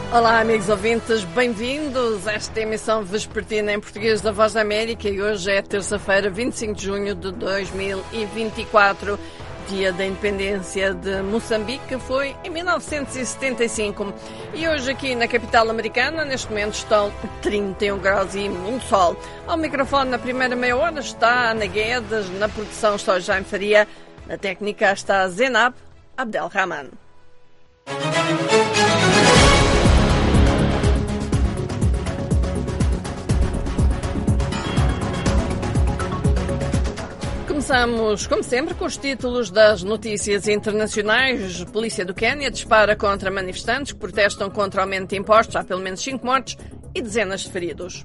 Olá, amigos ouvintes, bem-vindos a esta emissão vespertina em português da Voz da América e hoje é terça-feira, 25 de junho de 2024, dia da independência de Moçambique, que foi em 1975. E hoje aqui na capital americana, neste momento, estão 31 graus e muito sol. Ao microfone, na primeira meia hora, está Ana Guedes, na produção está o Jaime Faria, na técnica está Zenab Abdelrahman. Começamos, como sempre, com os títulos das notícias internacionais. Polícia do Quênia dispara contra manifestantes que protestam contra o aumento de impostos. Há pelo menos 5 mortos e dezenas de feridos.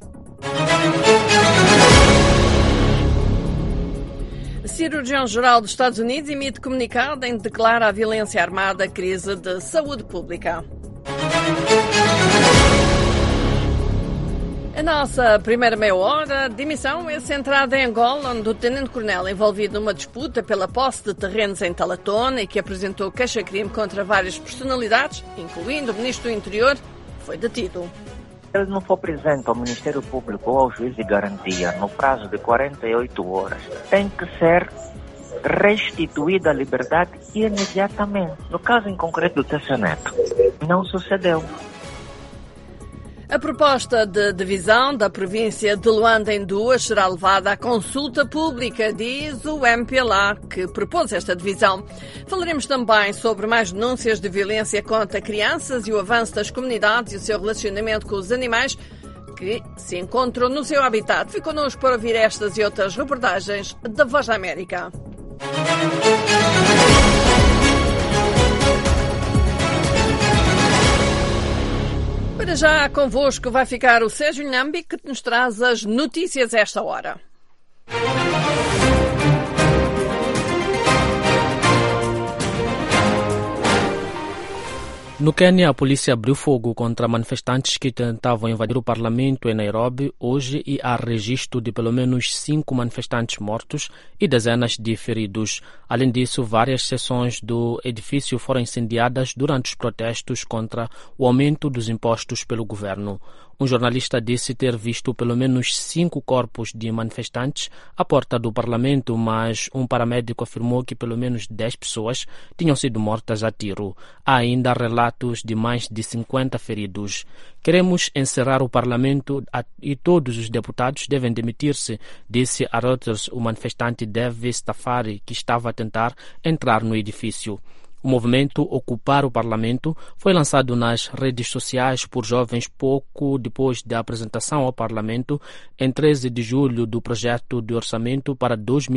Cirurgião-geral dos Estados Unidos emite comunicado em que declara a violência armada crise de saúde pública. A nossa primeira meia hora de emissão é centrada em Angola, onde o tenente-coronel envolvido numa disputa pela posse de terrenos em Talatona e que apresentou queixa-crime contra várias personalidades, incluindo o ministro do Interior, foi detido. Ele não for presente ao Ministério Público ou ao juiz de garantia no prazo de 48 horas, tem que ser restituída a liberdade imediatamente. No caso em concreto do TC Neto, não sucedeu. A proposta de divisão da província de Luanda em duas será levada à consulta pública, diz o MPLA, que propôs esta divisão. Falaremos também sobre mais denúncias de violência contra crianças e o avanço das comunidades e o seu relacionamento com os animais que se encontram no seu habitat. Fique connosco para ouvir estas e outras reportagens da Voz da América. Para já, convosco vai ficar o Sérgio Nhambi, que nos traz as notícias a esta hora. No Quênia, a polícia abriu fogo contra manifestantes que tentavam invadir o parlamento em Nairobi hoje e há registro de pelo menos 5 manifestantes mortos e dezenas de feridos. Além disso, várias seções do edifício foram incendiadas durante os protestos contra o aumento dos impostos pelo governo. Um jornalista disse ter visto pelo menos 5 corpos de manifestantes à porta do parlamento, mas um paramédico afirmou que pelo menos 10 pessoas tinham sido mortas a tiro. Há ainda relatos de mais de 50 feridos. Queremos encerrar o parlamento e todos os deputados devem demitir-se, disse a Reuters o manifestante Davis Tafari, que estava a tentar entrar no edifício. O movimento Ocupar o Parlamento foi lançado nas redes sociais por jovens pouco depois da apresentação ao Parlamento, em 13 de julho, do projeto de orçamento para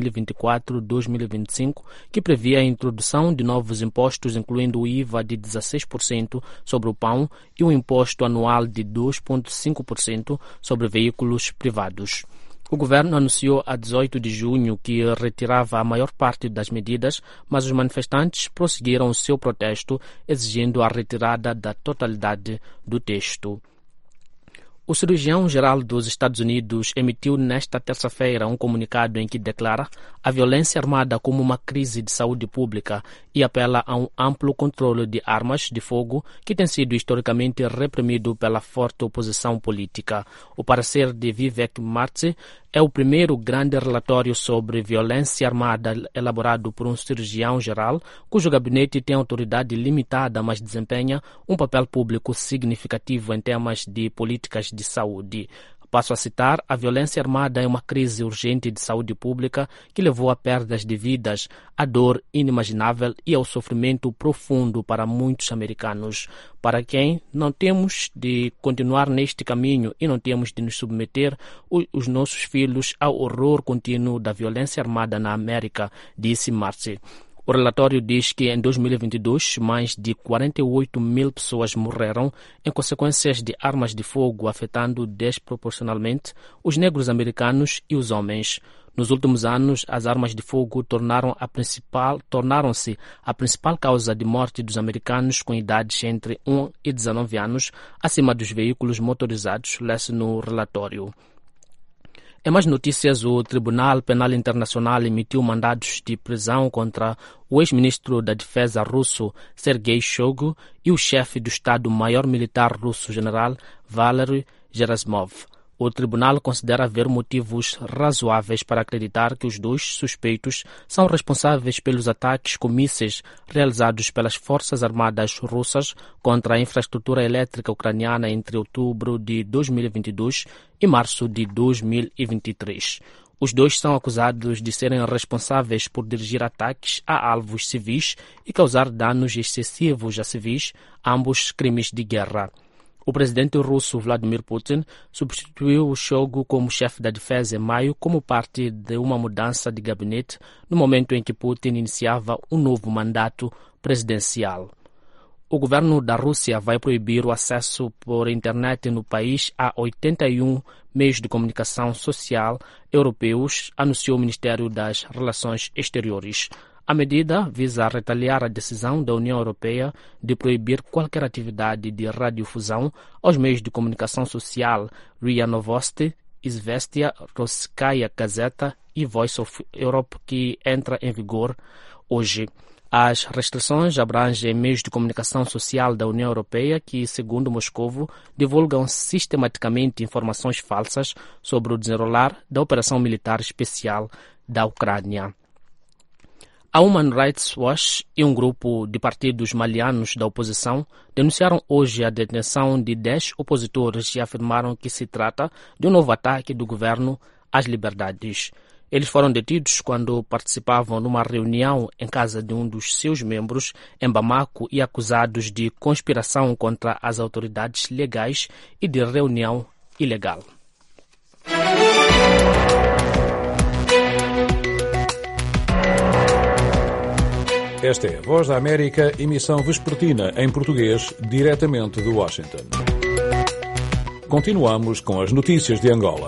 2024-2025, que previa a introdução de novos impostos, incluindo o IVA de 16% sobre o pão e um imposto anual de 2,5% sobre veículos privados. O governo anunciou a 18 de junho que retirava a maior parte das medidas, mas os manifestantes prosseguiram o seu protesto, exigindo a retirada da totalidade do texto. O cirurgião-geral dos Estados Unidos emitiu nesta terça-feira um comunicado em que declara a violência armada como uma crise de saúde pública e apela a um amplo controle de armas de fogo que tem sido historicamente reprimido pela forte oposição política. O parecer de Vivek Murthy é o primeiro grande relatório sobre violência armada elaborado por um cirurgião-geral, cujo gabinete tem autoridade limitada, mas desempenha um papel público significativo em temas de políticas de saúde. Passo a citar: a violência armada é uma crise urgente de saúde pública que levou a perdas de vidas, a dor inimaginável e ao sofrimento profundo para muitos americanos. Para quem não temos de continuar neste caminho e não temos de nos submeter os nossos filhos ao horror contínuo da violência armada na América, disse Murthy. O relatório diz que em 2022 mais de 48 mil pessoas morreram em consequências de armas de fogo, afetando desproporcionalmente os negros americanos e os homens. Nos últimos anos, as armas de fogo tornaram-se a principal causa de morte dos americanos com idades entre 1 e 19 anos, acima dos veículos motorizados, lê-se no relatório. Em mais notícias, o Tribunal Penal Internacional emitiu mandados de prisão contra o ex-ministro da Defesa russo Sergei Shoigu e o chefe do Estado-Maior Militar russo general Valery Gerasimov. O tribunal considera haver motivos razoáveis para acreditar que os dois suspeitos são responsáveis pelos ataques com mísseis realizados pelas Forças Armadas russas contra a infraestrutura elétrica ucraniana entre outubro de 2022 e março de 2023. Os dois são acusados de serem responsáveis por dirigir ataques a alvos civis e causar danos excessivos a civis, ambos crimes de guerra. O presidente russo Vladimir Putin substituiu o Shoigu como chefe da defesa em maio como parte de uma mudança de gabinete no momento em que Putin iniciava um novo mandato presidencial. O governo da Rússia vai proibir o acesso por internet no país a 81 meios de comunicação social europeus, anunciou o Ministério das Relações Exteriores. A medida visa retaliar a decisão da União Europeia de proibir qualquer atividade de radiodifusão aos meios de comunicação social RIA Novosti, Izvestia, Rossiyskaya Gazeta e Voice of Europe, que entra em vigor hoje. As restrições abrangem meios de comunicação social da União Europeia que, segundo Moscovo, divulgam sistematicamente informações falsas sobre o desenrolar da operação militar especial da Ucrânia. A Human Rights Watch e um grupo de partidos malianos da oposição denunciaram hoje a detenção de 10 opositores e afirmaram que se trata de um novo ataque do governo às liberdades. Eles foram detidos quando participavam numa reunião em casa de um dos seus membros em Bamako e acusados de conspiração contra as autoridades legais e de reunião ilegal. Esta é a Voz da América, emissão vespertina em português, diretamente de Washington. Continuamos com as notícias de Angola.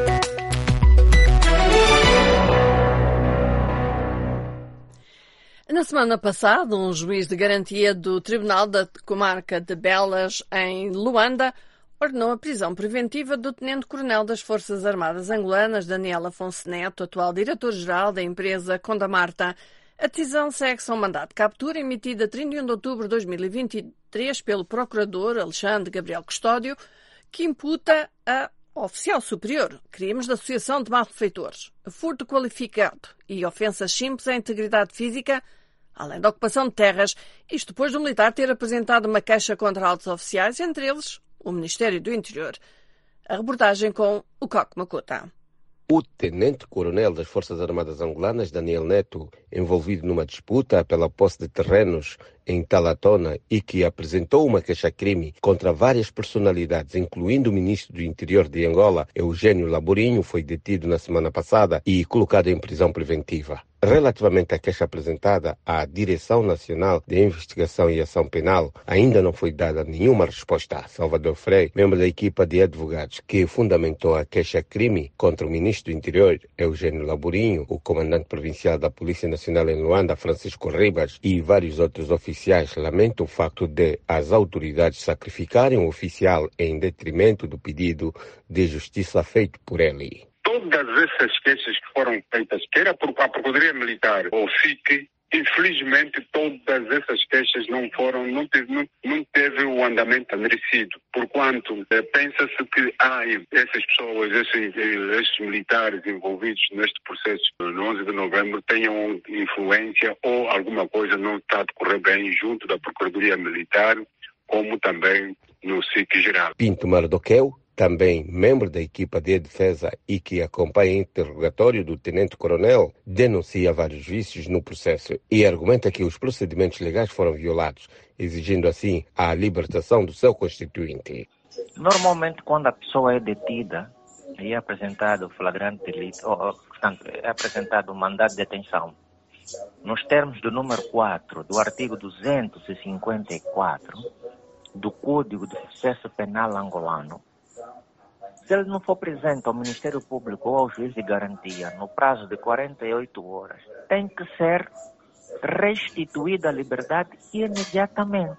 Na semana passada, um juiz de garantia do Tribunal da Comarca de Belas, em Luanda, ordenou a prisão preventiva do tenente-coronel das Forças Armadas angolanas, Daniel Afonso Neto, atual diretor-geral da empresa Condamarta. A decisão segue-se a um mandato de captura emitido a 31 de outubro de 2023 pelo procurador Alexandre Gabriel Custódio, que imputa a oficial superior crimes de associação de malfeitores, furto qualificado e ofensas simples à integridade física, além da ocupação de terras, isto depois do militar ter apresentado uma queixa contra altos oficiais, entre eles o Ministério do Interior. A reportagem com o Coque Macuta. O tenente-coronel das Forças Armadas Angolanas, Daniel Neto, envolvido numa disputa pela posse de terrenos em Talatona e que apresentou uma queixa-crime contra várias personalidades, incluindo o ministro do Interior de Angola, Eugênio Laborinho, foi detido na semana passada e colocado em prisão preventiva. Relativamente à queixa apresentada à Direção Nacional de Investigação e Ação Penal, ainda não foi dada nenhuma resposta. Salvador Frei, membro da equipa de advogados que fundamentou a queixa-crime contra o ministro do Interior, Eugênio Laborinho, o comandante provincial da Polícia Nacional em Luanda, Francisco Ribas, e vários outros oficiais, lamentam o facto de as autoridades sacrificarem o oficial em detrimento do pedido de justiça feito por ele. Todas essas queixas que foram feitas, quer a Procuradoria Militar ou FIC, infelizmente todas essas queixas não teve o andamento merecido, porquanto pensa-se que essas pessoas, esses militares envolvidos neste processo no 11 de novembro tenham influência ou alguma coisa não está a decorrer bem junto da Procuradoria Militar, como também no SIC geral. Pinto Mardoqueu, também membro da equipa de defesa e que acompanha o interrogatório do tenente-coronel, denuncia vários vícios no processo e argumenta que os procedimentos legais foram violados, exigindo assim a libertação do seu constituinte. Normalmente, quando a pessoa é detida e é apresentado flagrante delito, portanto, é apresentado um mandado de detenção, nos termos do número 4 do artigo 254 do Código de Processo Penal angolano, se ele não for presente ao Ministério Público ou ao juiz de garantia no prazo de 48 horas, tem que ser restituída a liberdade imediatamente.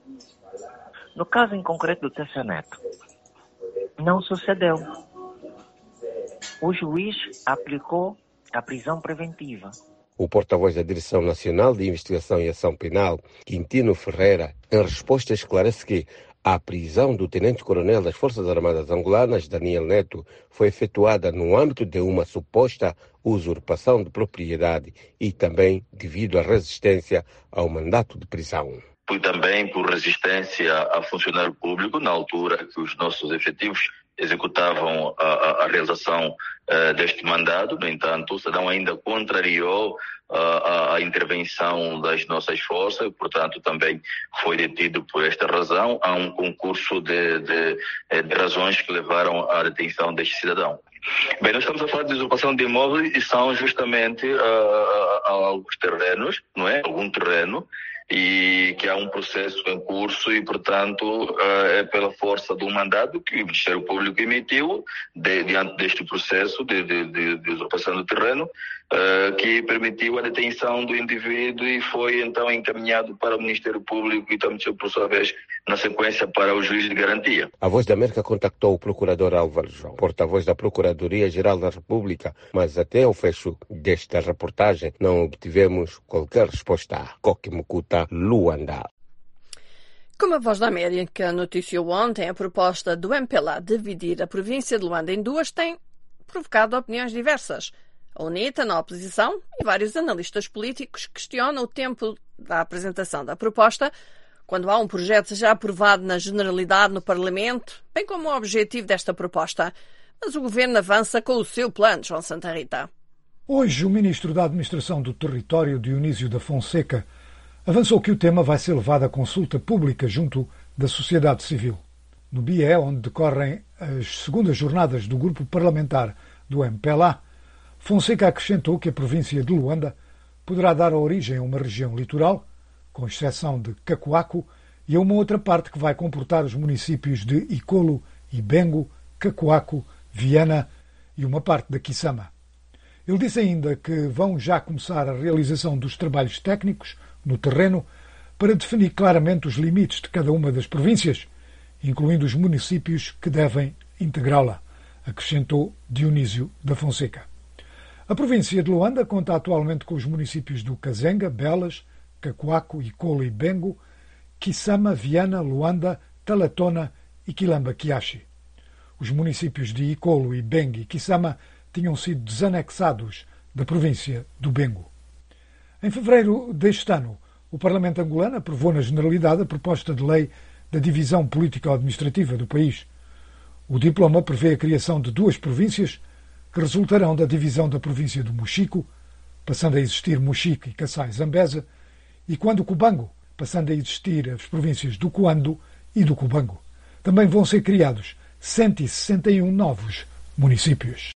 No caso em concreto do TC Neto, não sucedeu. o juiz aplicou a prisão preventiva. O porta-voz da Direção Nacional de Investigação e Ação Penal, Quintino Ferreira, em resposta esclarece que a prisão do tenente-coronel das Forças Armadas Angolanas, Daniel Neto, foi efetuada no âmbito de uma suposta usurpação de propriedade e também devido à resistência ao mandato de prisão. E também por resistência a funcionário público, na altura que os nossos efetivos executavam a realização deste mandado. No entanto, o cidadão ainda contrariou a intervenção das nossas forças, portanto também foi detido por esta razão. Há um concurso de razões que levaram à detenção deste cidadão. Bem, nós estamos a falar de usurpação de imóveis e são justamente alguns terrenos, não é? Algum terreno, e que há um processo em curso e, portanto, é pela força do mandado que o Ministério Público emitiu diante deste processo de usurpação do terreno, que permitiu a detenção do indivíduo e foi então encaminhado para o Ministério Público e também, por sua vez, na sequência para o juiz de garantia. A Voz da América contactou o procurador Álvaro João, porta-voz da Procuradoria-Geral da República, mas até ao fecho desta reportagem não obtivemos qualquer resposta. Koki Mukuta, Luanda. Como a Voz da América noticiou ontem, a proposta do MPLA de dividir a província de Luanda em duas tem provocado opiniões diversas. A UNITA, na oposição, e vários analistas políticos questionam o tempo da apresentação da proposta, quando há um projeto já aprovado na Generalidade no Parlamento, bem como o objetivo desta proposta. Mas o Governo avança com o seu plano, João Santa Rita. Hoje, o Ministro da Administração do Território, Dionísio da Fonseca, avançou que o tema vai ser levado à consulta pública junto da sociedade civil. No Bié, onde decorrem as segundas jornadas do grupo parlamentar do MPLA, Fonseca acrescentou que a província de Luanda poderá dar origem a uma região litoral, com exceção de Cacoaco, e a uma outra parte que vai comportar os municípios de Icolo, Ibengo, Cacoaco, Viana e uma parte da Kisama. Ele disse ainda que vão já começar a realização dos trabalhos técnicos no terreno para definir claramente os limites de cada uma das províncias, incluindo os municípios que devem integrá-la, acrescentou Dionísio da Fonseca. A província de Luanda conta atualmente com os municípios do Kazenga, Belas, Cacoaco, Icolo e Bengo, Kisama, Viana, Luanda, Talatona e Quilamba-Quiaxi. Os municípios de Icolo, Ibengue e Kisama tinham sido desanexados da província do Bengo. Em fevereiro deste ano, o Parlamento angolano aprovou na Generalidade a proposta de lei da divisão político-administrativa do país. O diploma prevê a criação de duas províncias que resultarão da divisão da província do Mochico, passando a existir Mochico e Kassai-Zambeza, e quando Cubango, passando a existir as províncias do Cuando e do Cubango. Também vão ser criados 161 novos municípios.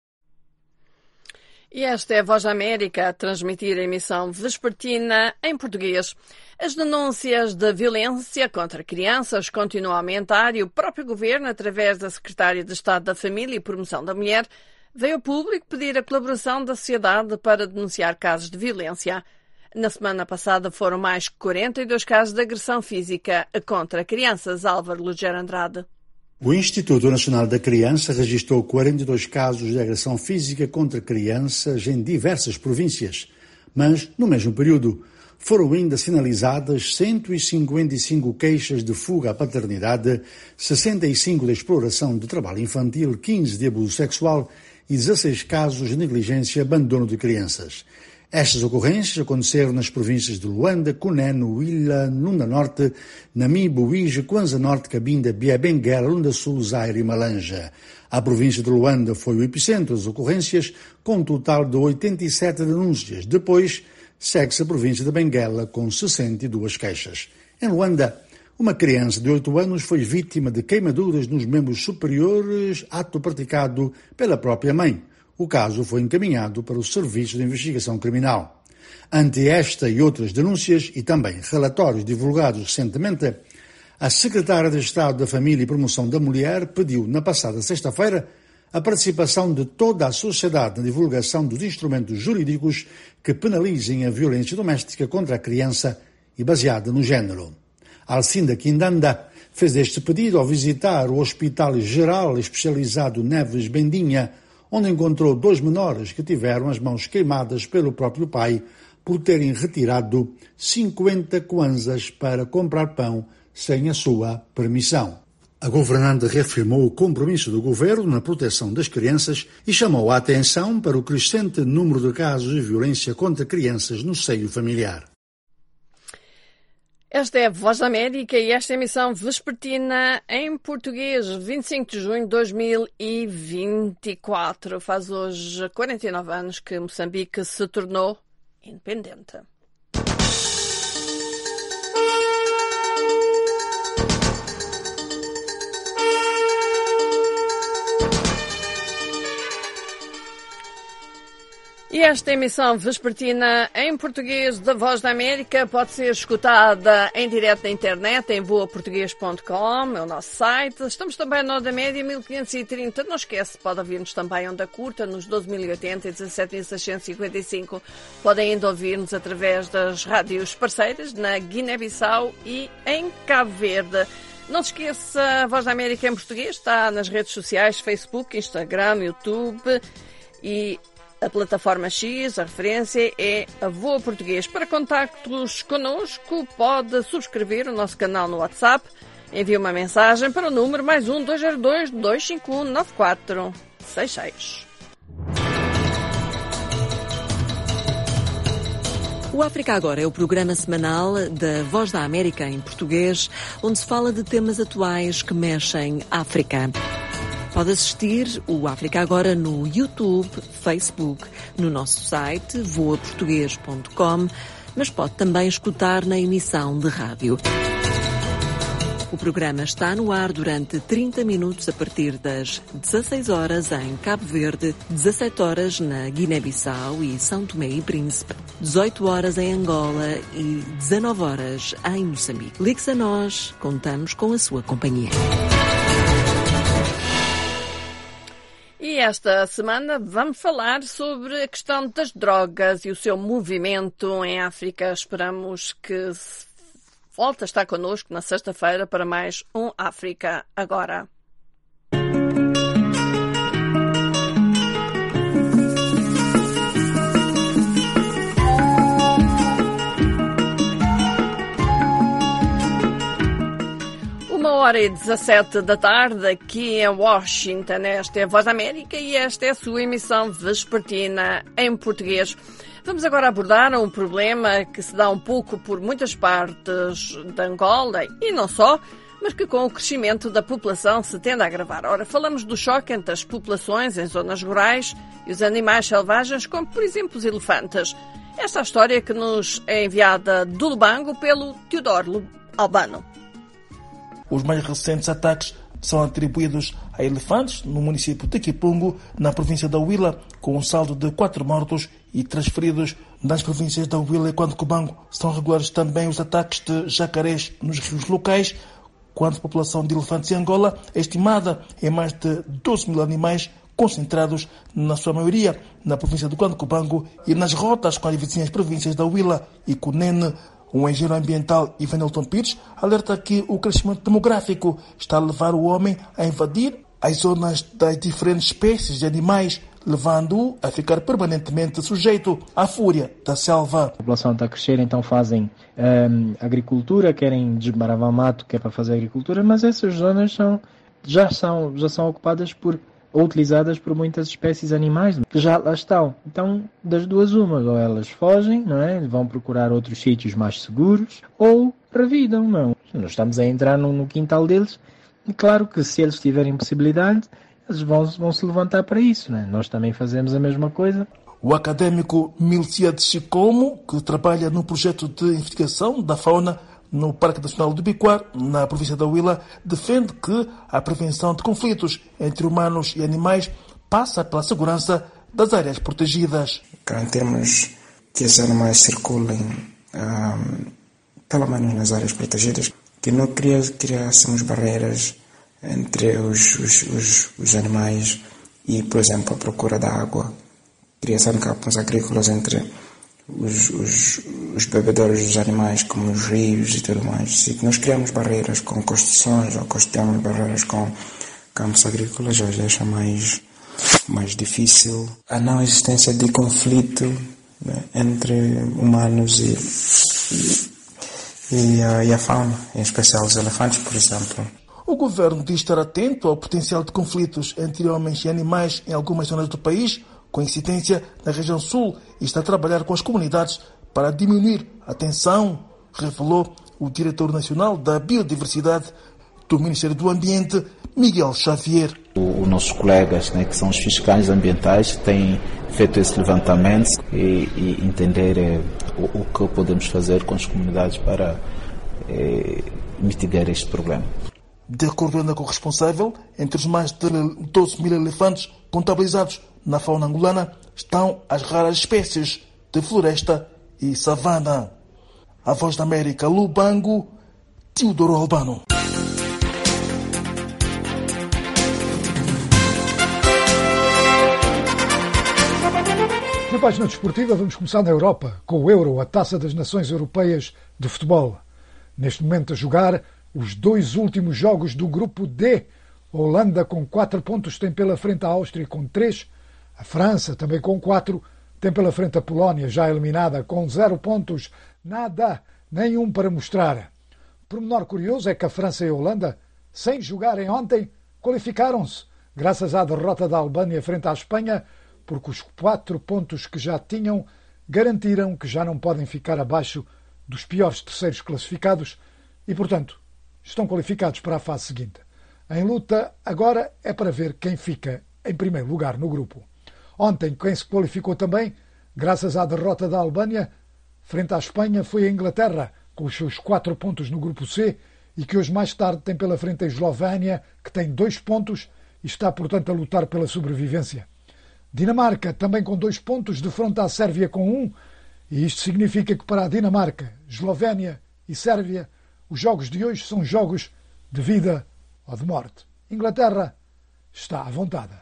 E esta é a Voz da América a transmitir a emissão vespertina em português. As denúncias de violência contra crianças continuam a aumentar e o próprio Governo, através da Secretária de Estado da Família e Promoção da Mulher, veio ao público pedir a colaboração da sociedade para denunciar casos de violência. Na semana passada foram mais 42 casos de agressão física contra crianças. Álvaro Lugero Andrade. O Instituto Nacional da Criança registrou 42 casos de agressão física contra crianças em diversas províncias, mas, no mesmo período, foram ainda sinalizadas 155 queixas de fuga à paternidade, 65 de exploração de trabalho infantil, 15 de abuso sexual e 16 casos de negligência e abandono de crianças. Estas ocorrências aconteceram nas províncias de Luanda, Cunene, Huila, Lunda Norte, Namibe, Uíge, Kwanza Norte, Cabinda, Bié, Benguela, Lunda Sul, Zaire e Malanja. A província de Luanda foi o epicentro das ocorrências, com um total de 87 denúncias. Depois, segue-se a província de Benguela, com 62 queixas. Em Luanda, uma criança de 8 anos foi vítima de queimaduras nos membros superiores, ato praticado pela própria mãe. O caso foi encaminhado para o Serviço de Investigação Criminal. Ante esta e outras denúncias, e também relatórios divulgados recentemente, a Secretária de Estado da Família e Promoção da Mulher pediu, na passada sexta-feira, a participação de toda a sociedade na divulgação dos instrumentos jurídicos que penalizem a violência doméstica contra a criança e baseada no género. Alcinda Quindanda fez este pedido ao visitar o Hospital Geral Especializado Neves Bendinha, onde encontrou 2 menores que tiveram as mãos queimadas pelo próprio pai por terem retirado 50 kwanzas para comprar pão sem a sua permissão. A governante reafirmou o compromisso do governo na proteção das crianças e chamou a atenção para o crescente número de casos de violência contra crianças no seio familiar. Esta é a Voz da América e esta é a emissão vespertina em português, 25 de junho de 2024. Faz hoje 49 anos que Moçambique se tornou independente. E esta emissão vespertina em português da Voz da América pode ser escutada em direto na internet em voaportuguês.com, é o nosso site. Estamos também na Onda Média 1530. Não esquece, pode ouvir-nos também Onda Curta nos 12.080 e 17.655. Podem ainda ouvir-nos através das rádios parceiras na Guiné-Bissau e em Cabo Verde. Não se esqueça, a Voz da América em português está nas redes sociais, Facebook, Instagram, YouTube e a plataforma X, a referência é a Voa Português. Para contactos connosco, pode subscrever o nosso canal no WhatsApp. Envie uma mensagem para o número +1 202 251 9466. O África Agora é o programa semanal da Voz da América em português, onde se fala de temas atuais que mexem África. Pode assistir o África Agora no YouTube, Facebook, no nosso site voaportugues.com, mas pode também escutar na emissão de rádio. O programa está no ar durante 30 minutos a partir das 16 horas em Cabo Verde, 17 horas na Guiné-Bissau e São Tomé e Príncipe, 18 horas em Angola e 19 horas em Moçambique. Ligue-se a nós, contamos com a sua companhia. E esta semana vamos falar sobre a questão das drogas e o seu movimento em África. Esperamos que volte a estar connosco na sexta-feira para mais um África Agora. Hora e 17 da tarde, aqui em Washington. Esta é a Voz da América e esta é a sua emissão vespertina em português. Vamos agora abordar um problema que se dá um pouco por muitas partes de Angola e não só, mas que com o crescimento da população se tende a agravar. Ora, falamos do choque entre as populações em zonas rurais e os animais selvagens, como por exemplo os elefantes. Esta é a história que nos é enviada do Lubango pelo Teodoro Albano. Os mais recentes ataques são atribuídos a elefantes no município de Kipungo, na província da Huila, com um saldo de 4 mortos e 3 feridos. Nas províncias da Huila e Cubango são regulares também os ataques de jacarés nos rios locais, quando a população de elefantes em Angola é estimada em mais de 12 mil animais, concentrados, na sua maioria, na província do Cubango e nas rotas com as vizinhas províncias da Huila e Cunene. O engenheiro ambiental Ivanilton Pires alerta que o crescimento demográfico está a levar o homem a invadir as zonas das diferentes espécies de animais, levando-o a ficar permanentemente sujeito à fúria da selva. A população está a crescer, então fazem agricultura, querem desmaravar mato que é para fazer agricultura, mas essas zonas já são ocupadas ou utilizadas por muitas espécies animais que já lá estão. Então, das duas uma, ou elas fogem, não é? Vão procurar outros sítios mais seguros, ou revidam, não. Nós estamos a entrar no quintal deles, e claro que se eles tiverem possibilidade, eles vão se levantar para isso, não é? Nós também fazemos a mesma coisa. O académico Milciades Chicomo, que trabalha no projeto de investigação da fauna no Parque Nacional do Biquar, na província da Huila, defende que a prevenção de conflitos entre humanos e animais passa pela segurança das áreas protegidas. Garantemos que esses animais circulem, pelo menos nas áreas protegidas, que não criássemos barreiras entre os animais e, por exemplo, a procura da água, criação de campos agrícolas entre os bebedouros dos animais, como os rios e tudo mais. Se nós criamos barreiras com construções ou construímos barreiras com campos agrícolas, já deixa mais mais difícil a não existência de conflito, né, entre humanos e a fauna, em especial os elefantes, por exemplo. O governo diz estar atento ao potencial de conflitos entre homens e animais em algumas zonas do país, com incidência na região sul, e está a trabalhar com as comunidades para diminuir a tensão, revelou o diretor nacional da Biodiversidade do Ministério do Ambiente, Miguel Xavier. Os nossos colegas, né, que são os fiscais ambientais, têm feito esse levantamento e entender o que podemos fazer com as comunidades para mitigar este problema. De acordo ainda com o responsável, entre os mais de 12 mil elefantes contabilizados na fauna angolana estão as raras espécies de floresta e savana. A Voz da América, Lubango, Teodoro Albano. Na página desportiva vamos começar na Europa, com o Euro, a Taça das Nações Europeias de Futebol. Neste momento a jogar os 2 últimos jogos do grupo D. A Holanda com 4 pontos tem pela frente a Áustria com 3. A França também com 4. Tem pela frente a Polónia, já eliminada, com 0 pontos. Nada, nenhum para mostrar. O pormenor curioso é que a França e a Holanda, sem jogarem ontem, qualificaram-se, graças à derrota da Albânia frente à Espanha, porque os 4 pontos que já tinham garantiram que já não podem ficar abaixo dos piores terceiros classificados e, portanto, estão qualificados para a fase seguinte. Em luta, agora é para ver quem fica em primeiro lugar no grupo. Ontem, quem se qualificou também, graças à derrota da Albânia, frente à Espanha, foi a Inglaterra, com os seus 4 pontos no grupo C, e que hoje mais tarde tem pela frente a Eslovénia, que tem 2 pontos e está, portanto, a lutar pela sobrevivência. Dinamarca, também com 2 pontos, defronta a Sérvia com 1, e isto significa que para a Dinamarca, Eslovénia e Sérvia, os jogos de hoje são jogos de vida ou de morte. Inglaterra está à vontade.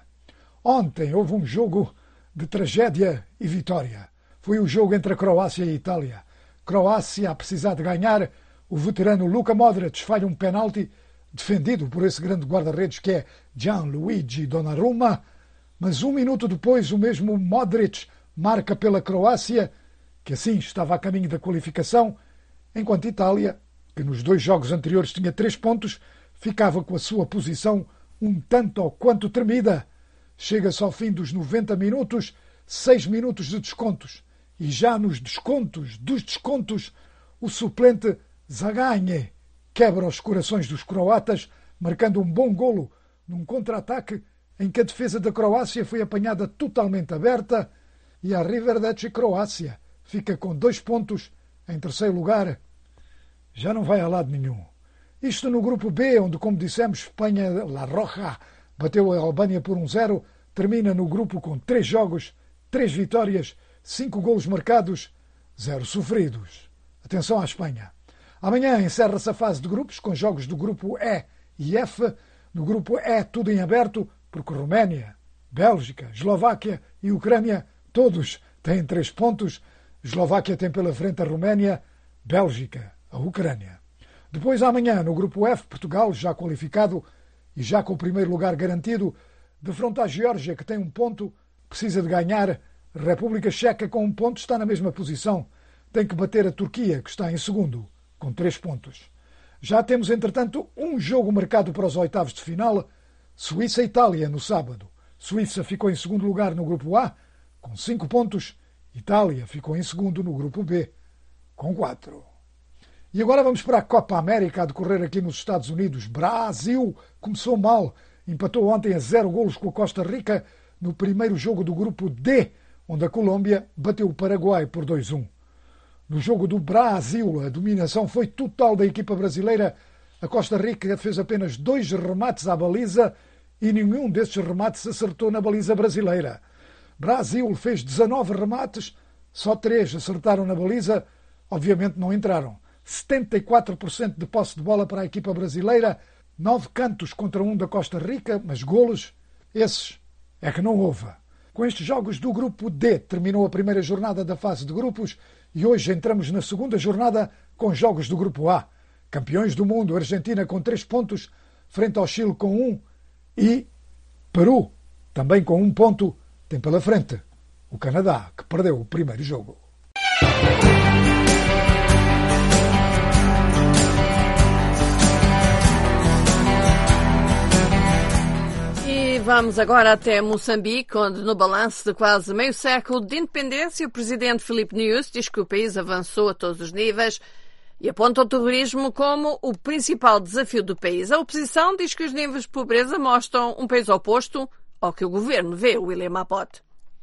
Ontem houve um jogo de tragédia e vitória. Foi o jogo entre a Croácia e a Itália. Croácia a precisar de ganhar, o veterano Luka Modric falha um penalti defendido por esse grande guarda-redes que é Gianluigi Donnarumma, mas 1 minuto depois o mesmo Modric marca pela Croácia, que assim estava a caminho da qualificação, enquanto Itália, que nos 2 jogos anteriores tinha 3 pontos, ficava com a sua posição um tanto ou quanto tremida. Chega-se ao fim dos 90 minutos, 6 minutos de descontos. E já nos descontos dos descontos, o suplente Zaganhe quebra os corações dos croatas, marcando um bom golo num contra-ataque em que a defesa da Croácia foi apanhada totalmente aberta e a Riverdece Croácia fica com 2 pontos em terceiro lugar. Já não vai a lado nenhum. Isto no grupo B, onde, como dissemos, Espanha, La Roja, bateu a Albânia por 1-0, termina no grupo com 3 jogos, 3 vitórias, 5 golos marcados, 0 sofridos. Atenção à Espanha. Amanhã encerra-se a fase de grupos, com jogos do grupo E e F. No grupo E, tudo em aberto, porque Roménia, Bélgica, Eslováquia e Ucrânia, todos têm 3 pontos. Eslováquia tem pela frente a Roménia, Bélgica, a Ucrânia. Depois, amanhã, no grupo F, Portugal, já qualificado e já com o primeiro lugar garantido, defronta a Geórgia, que tem 1 ponto, precisa de ganhar. A República Checa, com 1 ponto, está na mesma posição. Tem que bater a Turquia, que está em segundo, com 3 pontos. Já temos, entretanto, um jogo marcado para os oitavos de final, Suíça-Itália, no sábado. Suíça ficou em segundo lugar no grupo A, com 5 pontos. Itália ficou em segundo no grupo B, com 4. E agora vamos para a Copa América a decorrer aqui nos Estados Unidos. Brasil começou mal, empatou ontem a 0 golos com a Costa Rica no primeiro jogo do grupo D, onde a Colômbia bateu o Paraguai por 2-1. No jogo do Brasil, a dominação foi total da equipa brasileira. A Costa Rica fez apenas 2 remates à baliza e nenhum desses remates acertou na baliza brasileira. Brasil fez 19 remates, só 3 acertaram na baliza, obviamente não entraram. 74% de posse de bola para a equipa brasileira, 9 cantos contra 1 da Costa Rica, mas golos, esses é que não houve. Com estes jogos do grupo D, terminou a primeira jornada da fase de grupos e hoje entramos na segunda jornada com jogos do grupo A. Campeões do mundo, Argentina com 3 pontos, frente ao Chile com 1 e Peru Também com 1 ponto, tem pela frente o Canadá, que perdeu o primeiro jogo. E vamos agora até Moçambique, onde no balanço de quase meio século de independência, o presidente Filipe Nyusi diz que o país avançou a todos os níveis e aponta o terrorismo como o principal desafio do país. A oposição diz que os níveis de pobreza mostram um país oposto ao que o governo vê, William Mapote.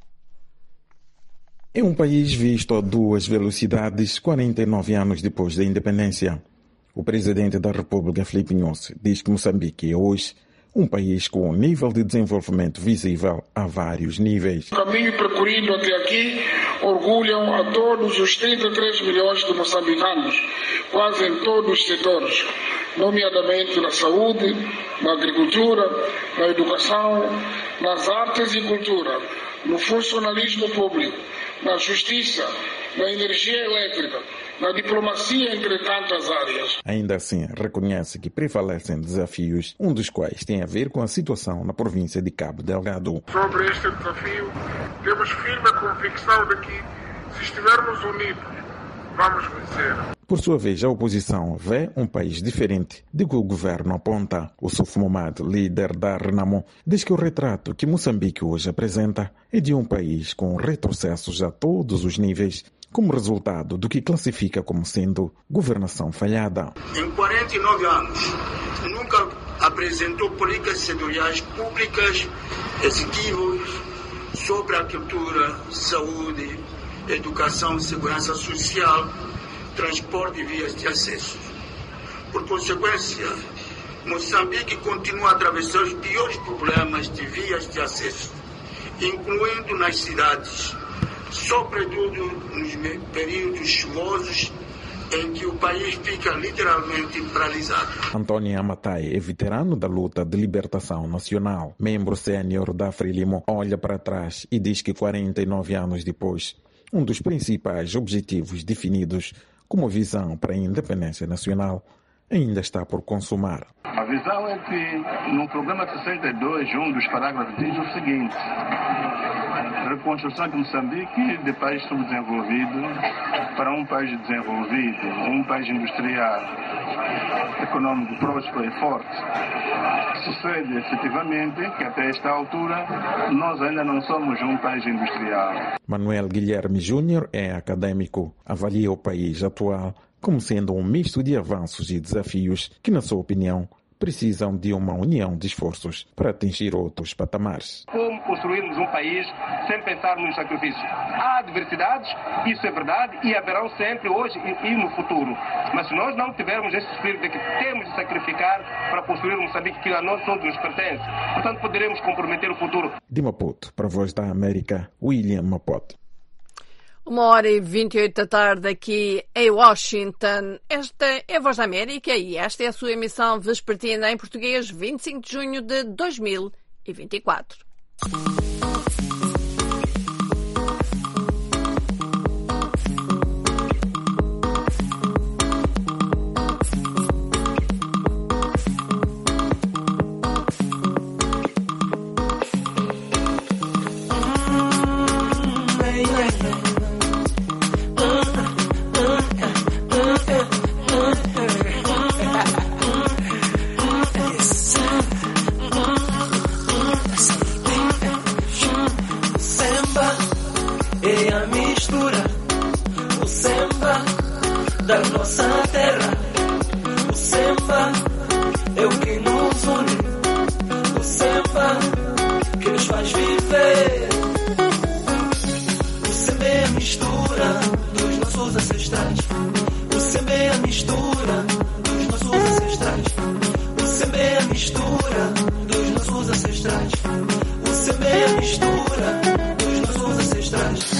É um país visto a 2 velocidades 49 anos depois da independência. O presidente da República, Filipe Nyusi, diz que Moçambique é hoje um país com um nível de desenvolvimento visível a vários níveis. O caminho percorrido até aqui orgulham a todos os 33 milhões de moçambicanos, quase em todos os setores, nomeadamente na saúde, na agricultura, na educação, nas artes e cultura, no funcionalismo público, na justiça, na energia elétrica, na diplomacia, entre tantas áreas. Ainda assim, reconhece que prevalecem desafios, um dos quais tem a ver com a situação na província de Cabo Delgado. Sobre este desafio, temos firme convicção de que, se estivermos unidos, vamos vencer. Por sua vez, a oposição vê um país diferente do que o governo aponta. O Suf Momad, líder da Renamo, diz que o retrato que Moçambique hoje apresenta é de um país com retrocessos a todos os níveis, como resultado do que classifica como sendo governação falhada. Em 49 anos, nunca apresentou políticas setoriais públicas executivas sobre a cultura, saúde, educação, segurança social, transporte e vias de acesso. Por consequência, Moçambique continua a atravessar os piores problemas de vias de acesso, incluindo nas cidades, sobretudo nos períodos chuvosos em que o país fica literalmente paralisado. Antônio Amatai é veterano da luta de libertação nacional. Membro sênior da Frelimo, olha para trás e diz que 49 anos depois, um dos principais objetivos definidos como visão para a independência nacional ainda está por consumar. A visão é que no programa 62, um dos parágrafos diz o seguinte: reconstrução de Moçambique de país subdesenvolvido para um país desenvolvido, um país industrial, econômico, próspero e forte. Sucede efetivamente que até esta altura nós ainda não somos um país industrial. Manuel Guilherme Júnior é acadêmico, avalia o país atual como sendo um misto de avanços e desafios que, na sua opinião, precisam de uma união de esforços para atingir outros patamares. Como construirmos um país sem pensar nos sacrifícios? Há adversidades, isso é verdade, e haverão sempre hoje e no futuro. Mas se nós não tivermos esse espírito de que temos de sacrificar para construir um Moçambique que a nós todos nos pertence, portanto poderemos comprometer o futuro. De Maputo, para a Voz da América, William Mapote. 1h28 da tarde aqui em Washington. Esta é a Voz da América e esta é a sua emissão vespertina em português, 25 de junho de 2024. Da nossa terra, o samba é o que nos une, o samba que nos faz viver. O samba é a mistura dos nossos ancestrais, o samba é a mistura dos nossos ancestrais, o samba é a mistura dos nossos ancestrais, o samba é a mistura dos nossos ancestrais.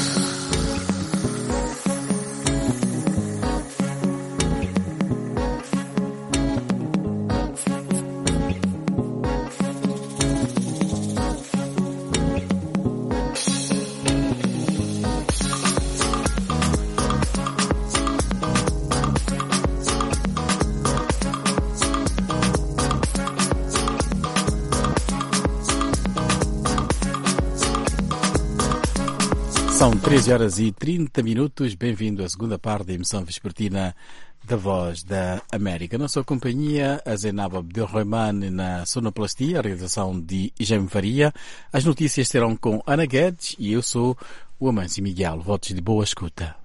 São 13h30. Bem-vindo à segunda parte da emissão vespertina da Voz da América. Na sua companhia, a Zainab Abdelrahman na sonoplastia, a realização de Jaime Faria. As notícias serão com Ana Guedes e eu sou o Amâncio Miguel. Votos de boa escuta.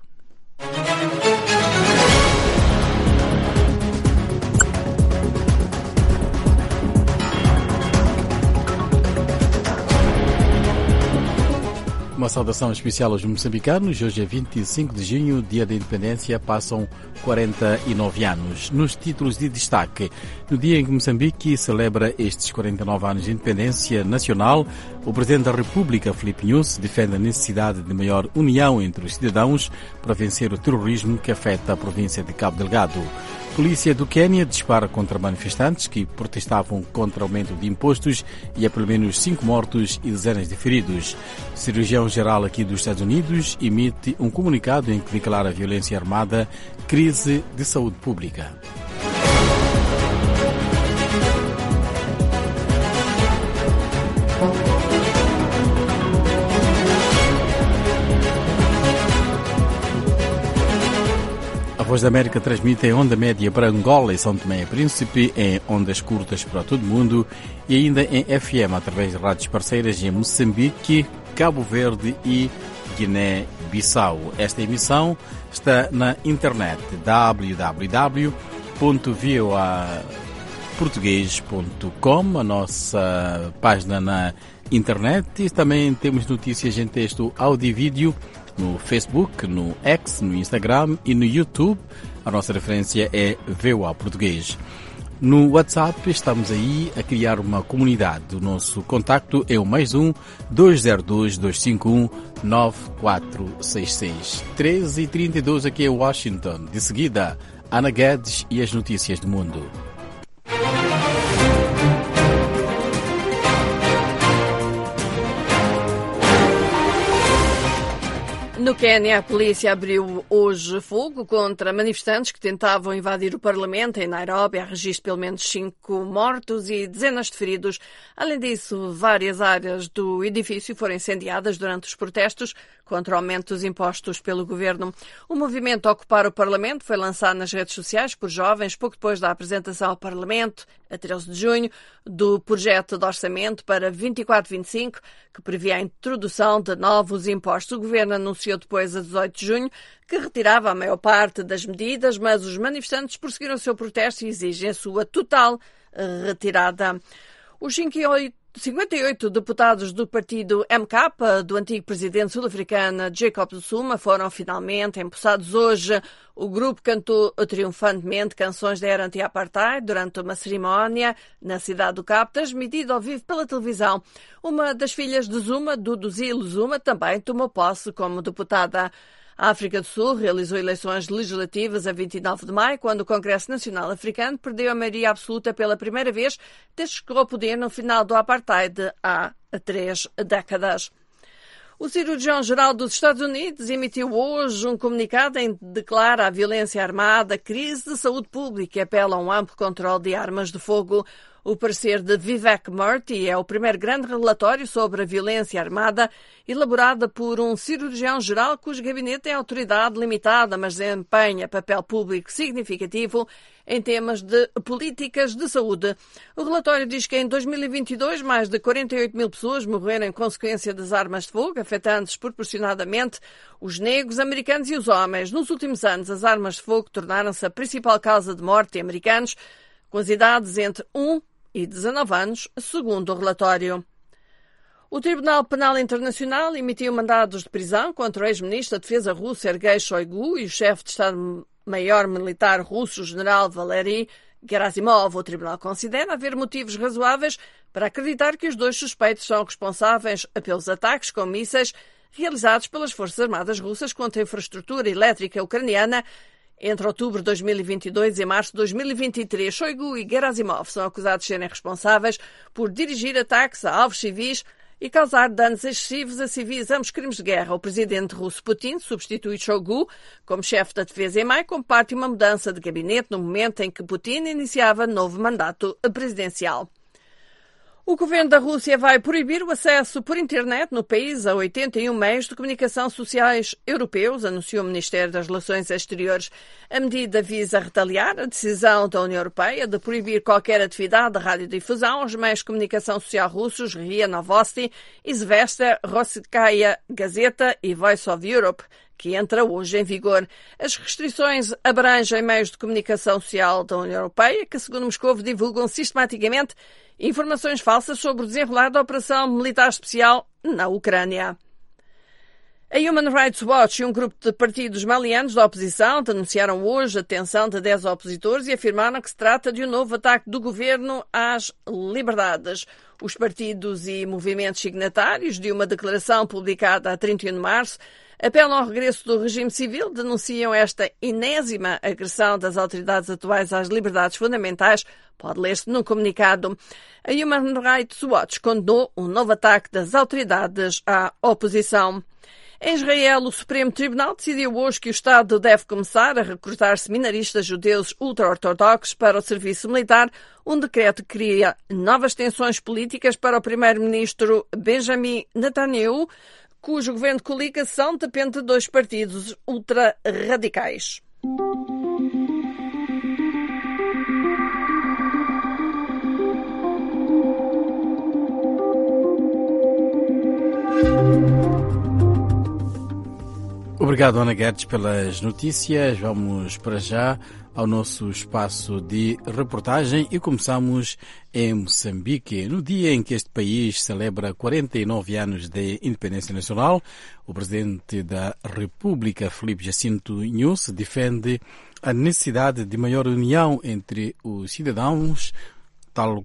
Uma saudação especial aos moçambicanos. Hoje é 25 de junho, dia da independência, passam 49 anos. Nos títulos de destaque, no dia em que Moçambique celebra estes 49 anos de independência nacional, o Presidente da República, Filipe Nyusi, defende a necessidade de maior união entre os cidadãos para vencer o terrorismo que afeta a província de Cabo Delgado. Polícia do Quênia dispara contra manifestantes que protestavam contra o aumento de impostos e há pelo menos 5 mortos e dezenas de feridos. O cirurgião-geral aqui dos Estados Unidos emite um comunicado em que declara a violência armada crise de saúde pública. A Voz da América transmite em onda média para Angola e São Tomé e Príncipe, em ondas curtas para todo o mundo e ainda em FM através de rádios parceiras em Moçambique, Cabo Verde e Guiné-Bissau. Esta emissão está na internet www.voaportugues.com, a nossa página na internet, e também temos notícias em texto, áudio e vídeo no Facebook, no X, no Instagram e no YouTube. A nossa referência é VOA Português. No WhatsApp estamos aí a criar uma comunidade. O nosso contacto é o +1 202 251 9466. 13h32 aqui em Washington. De seguida, Ana Guedes e as notícias do mundo. No Quênia, a polícia abriu hoje fogo contra manifestantes que tentavam invadir o Parlamento em Nairobi. Há registro de pelo menos 5 mortos e dezenas de feridos. Além disso, várias áreas do edifício foram incendiadas durante os protestos contra o aumento dos impostos pelo governo. O movimento Ocupar o Parlamento foi lançado nas redes sociais por jovens pouco depois da apresentação ao Parlamento, a 13 de junho, do projeto de orçamento para 24-25, que previa a introdução de novos impostos. O governo anunciou depois, a 18 de junho, que retirava a maior parte das medidas, mas os manifestantes prosseguiram o seu protesto e exigem a sua total retirada. Os 58 deputados do partido MK, do antigo presidente sul-africano Jacob Zuma, foram finalmente empossados hoje. O grupo cantou triunfantemente canções da era anti-apartheid durante uma cerimónia na cidade do Cabo, transmitida ao vivo pela televisão. Uma das filhas de Zuma, Duduzile Zuma, também tomou posse como deputada. A África do Sul realizou eleições legislativas a 29 de maio, quando o Congresso Nacional Africano perdeu a maioria absoluta pela primeira vez desde que chegou ao poder no final do apartheid há 3 décadas. O cirurgião-geral dos Estados Unidos emitiu hoje um comunicado em que declara a violência armada crise de saúde pública e apela a um amplo controle de armas de fogo. O parecer de Vivek Murthy é o primeiro grande relatório sobre a violência armada elaborada por um cirurgião-geral cujo gabinete tem autoridade limitada, mas desempenha papel público significativo em temas de políticas de saúde. O relatório diz que em 2022 mais de 48 mil pessoas morreram em consequência das armas de fogo, afetando desproporcionadamente os negros, americanos e os homens. Nos últimos anos, as armas de fogo tornaram-se a principal causa de morte de americanos, com as idades entre 1 e 19 anos, segundo o relatório. O Tribunal Penal Internacional emitiu mandados de prisão contra o ex-ministro da Defesa russo Sergei Shoigu e o chefe de Estado-Maior Militar russo, o general Valery Gerasimov. O Tribunal considera haver motivos razoáveis para acreditar que os dois suspeitos são responsáveis pelos ataques com mísseis realizados pelas Forças Armadas russas contra a infraestrutura elétrica ucraniana entre outubro de 2022 e março de 2023. Shoigu e Gerasimov são acusados de serem responsáveis por dirigir ataques a alvos civis e causar danos excessivos a civis, ambos crimes de guerra. O presidente russo Putin substitui Shoigu como chefe da defesa em maio, como parte de uma mudança de gabinete no momento em que Putin iniciava novo mandato presidencial. O governo da Rússia vai proibir o acesso por internet no país a 81 meios de comunicação sociais europeus, anunciou o Ministério das Relações Exteriores. A medida visa retaliar a decisão da União Europeia de proibir qualquer atividade de radiodifusão aos meios de comunicação social russos RIA Novosti, Izvestia, Rossiyskaya Gazeta e Voice of Europe, que entra hoje em vigor. As restrições abrangem meios de comunicação social da União Europeia, que, segundo Moscou, divulgam sistematicamente informações falsas sobre o desenrolar da operação militar especial na Ucrânia. A Human Rights Watch e um grupo de partidos malianos da oposição denunciaram hoje a detenção de 10 opositores e afirmaram que se trata de um novo ataque do governo às liberdades. Os partidos e movimentos signatários de uma declaração publicada a 31 de março apelam ao regresso do regime civil, denunciam esta enésima agressão das autoridades atuais às liberdades fundamentais, pode ler-se num comunicado. A Human Rights Watch condenou um novo ataque das autoridades à oposição. Em Israel, o Supremo Tribunal decidiu hoje que o Estado deve começar a recrutar seminaristas judeus ultra-ortodoxos para o serviço militar, um decreto que cria novas tensões políticas para o primeiro-ministro Benjamin Netanyahu, cujo governo de coligação depende de 2 partidos ultra-radicais. Obrigado, Ana Guedes, pelas notícias. Vamos para já ao nosso espaço de reportagem e começamos em Moçambique. No dia em que este país celebra 49 anos de independência nacional, o presidente da República, Filipe Jacinto Inhosse, defende a necessidade de maior união entre os cidadãos, tal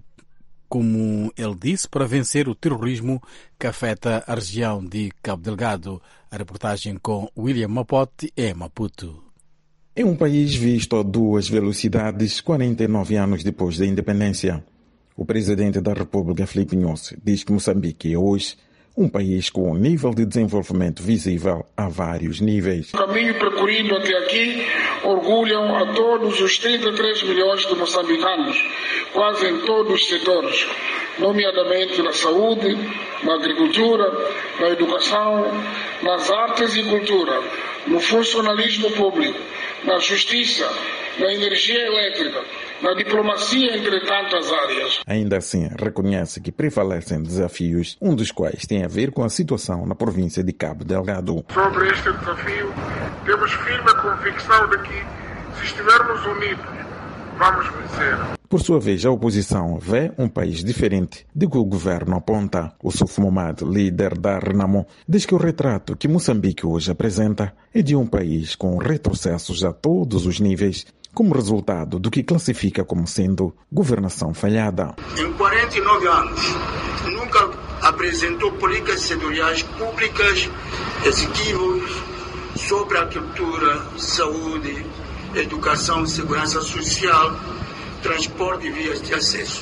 como ele disse, para vencer o terrorismo que afeta a região de Cabo Delgado. A reportagem com William Mapote em Maputo. É um país visto a 2 velocidades 49 anos depois da independência. O presidente da República, Filipe Inhosse, diz que Moçambique é hoje um país com um nível de desenvolvimento visível a vários níveis. O caminho percorrido até aqui orgulham a todos os 33 milhões de moçambicanos, quase em todos os setores, nomeadamente na saúde, na agricultura, na educação, nas artes e cultura, no funcionalismo público, na justiça, na energia elétrica, na diplomacia, entre tantas áreas. Ainda assim, reconhece que prevalecem desafios, um dos quais tem a ver com a situação na província de Cabo Delgado. Sobre este desafio, temos firme convicção de que, se estivermos unidos, vamos vencer. Por sua vez, a oposição vê um país diferente do que o governo aponta. O Suf Momad, líder da Renamo, diz que o retrato que Moçambique hoje apresenta é de um país com retrocessos a todos os níveis, como resultado do que classifica como sendo governação falhada. Em 49 anos, nunca apresentou políticas setoriais públicas executivas sobre a cultura, saúde, educação, segurança social, transporte e vias de acesso.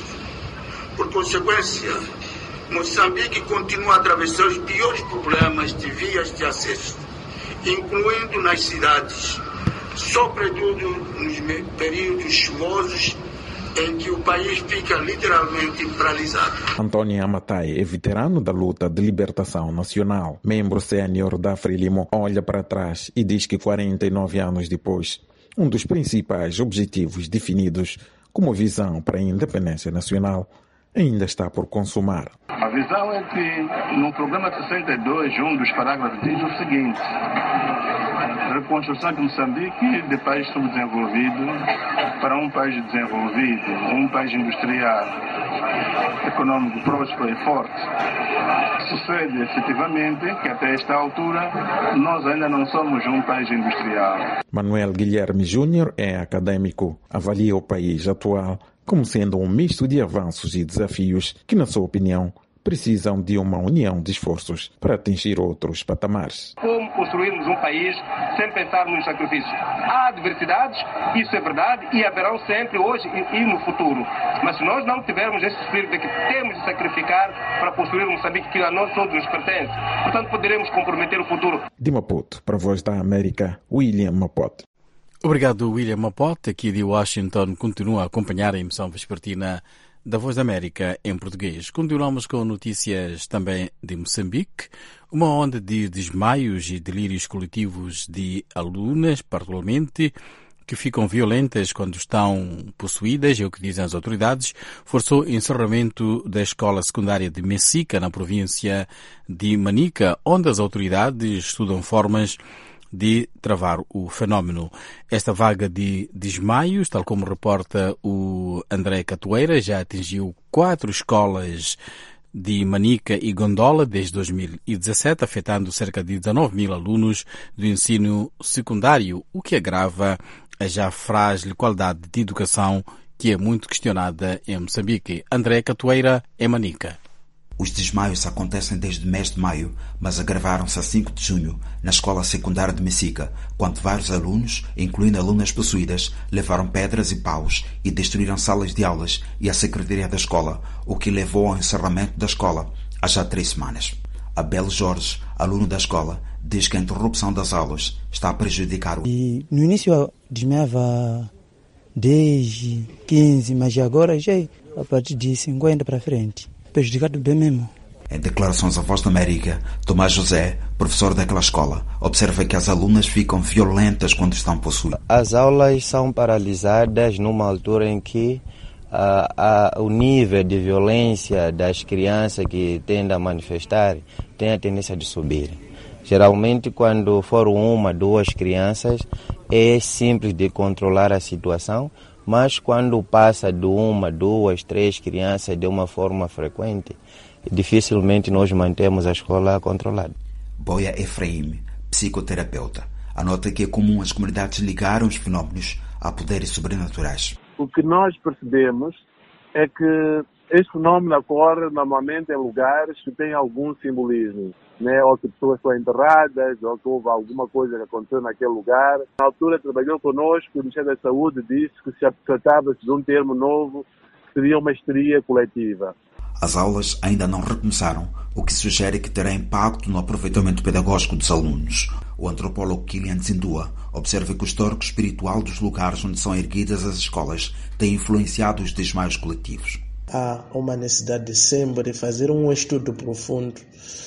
Por consequência, Moçambique continua a atravessar os piores problemas de vias de acesso, incluindo nas cidades, sobretudo nos períodos chuvosos, em que o país fica literalmente paralisado. Antônio Amatai é veterano da luta de libertação nacional. Membro sênior da Frelimo, olha para trás e diz que 49 anos depois, um dos principais objetivos definidos como visão para a independência nacional ainda está por consumar. A visão é que no programa 62, um dos parágrafos diz o seguinte: reconstrução de Moçambique de país subdesenvolvido para um país desenvolvido, um país industrial, econômico próspero e forte. Sucede efetivamente que até esta altura nós ainda não somos um país industrial. Manuel Guilherme Júnior é acadêmico, avalia o país atual como sendo um misto de avanços e desafios que, na sua opinião, precisam de uma união de esforços para atingir outros patamares. Como construirmos um país sem pensar nos sacrifícios? Há adversidades, isso é verdade, e haverão sempre hoje e no futuro. Mas se nós não tivermos esse espírito de que temos de sacrificar para construir um Moçambique que a nós todos nos pertence, portanto poderemos comprometer o futuro. De Maputo, para a Voz da América, William Mapote. Obrigado, William Mapote. Aqui de Washington continua a acompanhar a emissão vespertina da Voz da América em português. Continuamos com notícias também de Moçambique. Uma onda de desmaios e delírios coletivos de alunas, particularmente, que ficam violentas quando estão possuídas, é o que dizem as autoridades, forçou o encerramento da escola secundária de Messica, na província de Manica, onde as autoridades estudam formas de travar o fenómeno. Esta vaga de desmaios, tal como reporta o André Catoeira, já atingiu 4 escolas de Manica e Gondola desde 2017, afetando cerca de 19 mil alunos do ensino secundário, o que agrava a já frágil qualidade de educação que é muito questionada em Moçambique. André Catoeira, em Manica. Os desmaios acontecem desde o mês de maio, mas agravaram-se a 5 de junho, na escola secundária de Messica, quando vários alunos, incluindo alunas possuídas, levaram pedras e paus e destruíram salas de aulas e a secretaria da escola, o que levou ao encerramento da escola há já 3 semanas. Abel Jorge, aluno da escola, diz que a interrupção das aulas está a prejudicar o... E no início desmaiava 10, 15, mas agora já é a partir de 50 para frente. Prejudicado bem mesmo. Em declarações à Voz da América, Tomás José, professor daquela escola, observa que as alunas ficam violentas quando estão possuídas. As aulas são paralisadas numa altura em que o nível de violência das crianças que tendem a manifestar tem a tendência de subir. Geralmente, quando foram 1, 2 crianças, é simples de controlar a situação, mas quando passa de 1, 2, 3 crianças de uma forma frequente, dificilmente nós mantemos a escola controlada. Boia Efraim, psicoterapeuta, anota que é comum as comunidades ligarem os fenómenos a poderes sobrenaturais. O que nós percebemos é que este fenómeno ocorre normalmente em lugares que têm algum simbolismo, né? Ou que pessoas estão enterradas, ou que houve alguma coisa que aconteceu naquele lugar. Na altura trabalhou conosco, o Ministério da Saúde disse que se tratava-se de um termo novo, que seria uma histeria coletiva. As aulas ainda não recomeçaram, o que sugere que terá impacto no aproveitamento pedagógico dos alunos. O antropólogo Kilian Zindua observa que o histórico espiritual dos lugares onde são erguidas as escolas tem influenciado os desmaios coletivos. Há uma necessidade de sempre fazer um estudo profundo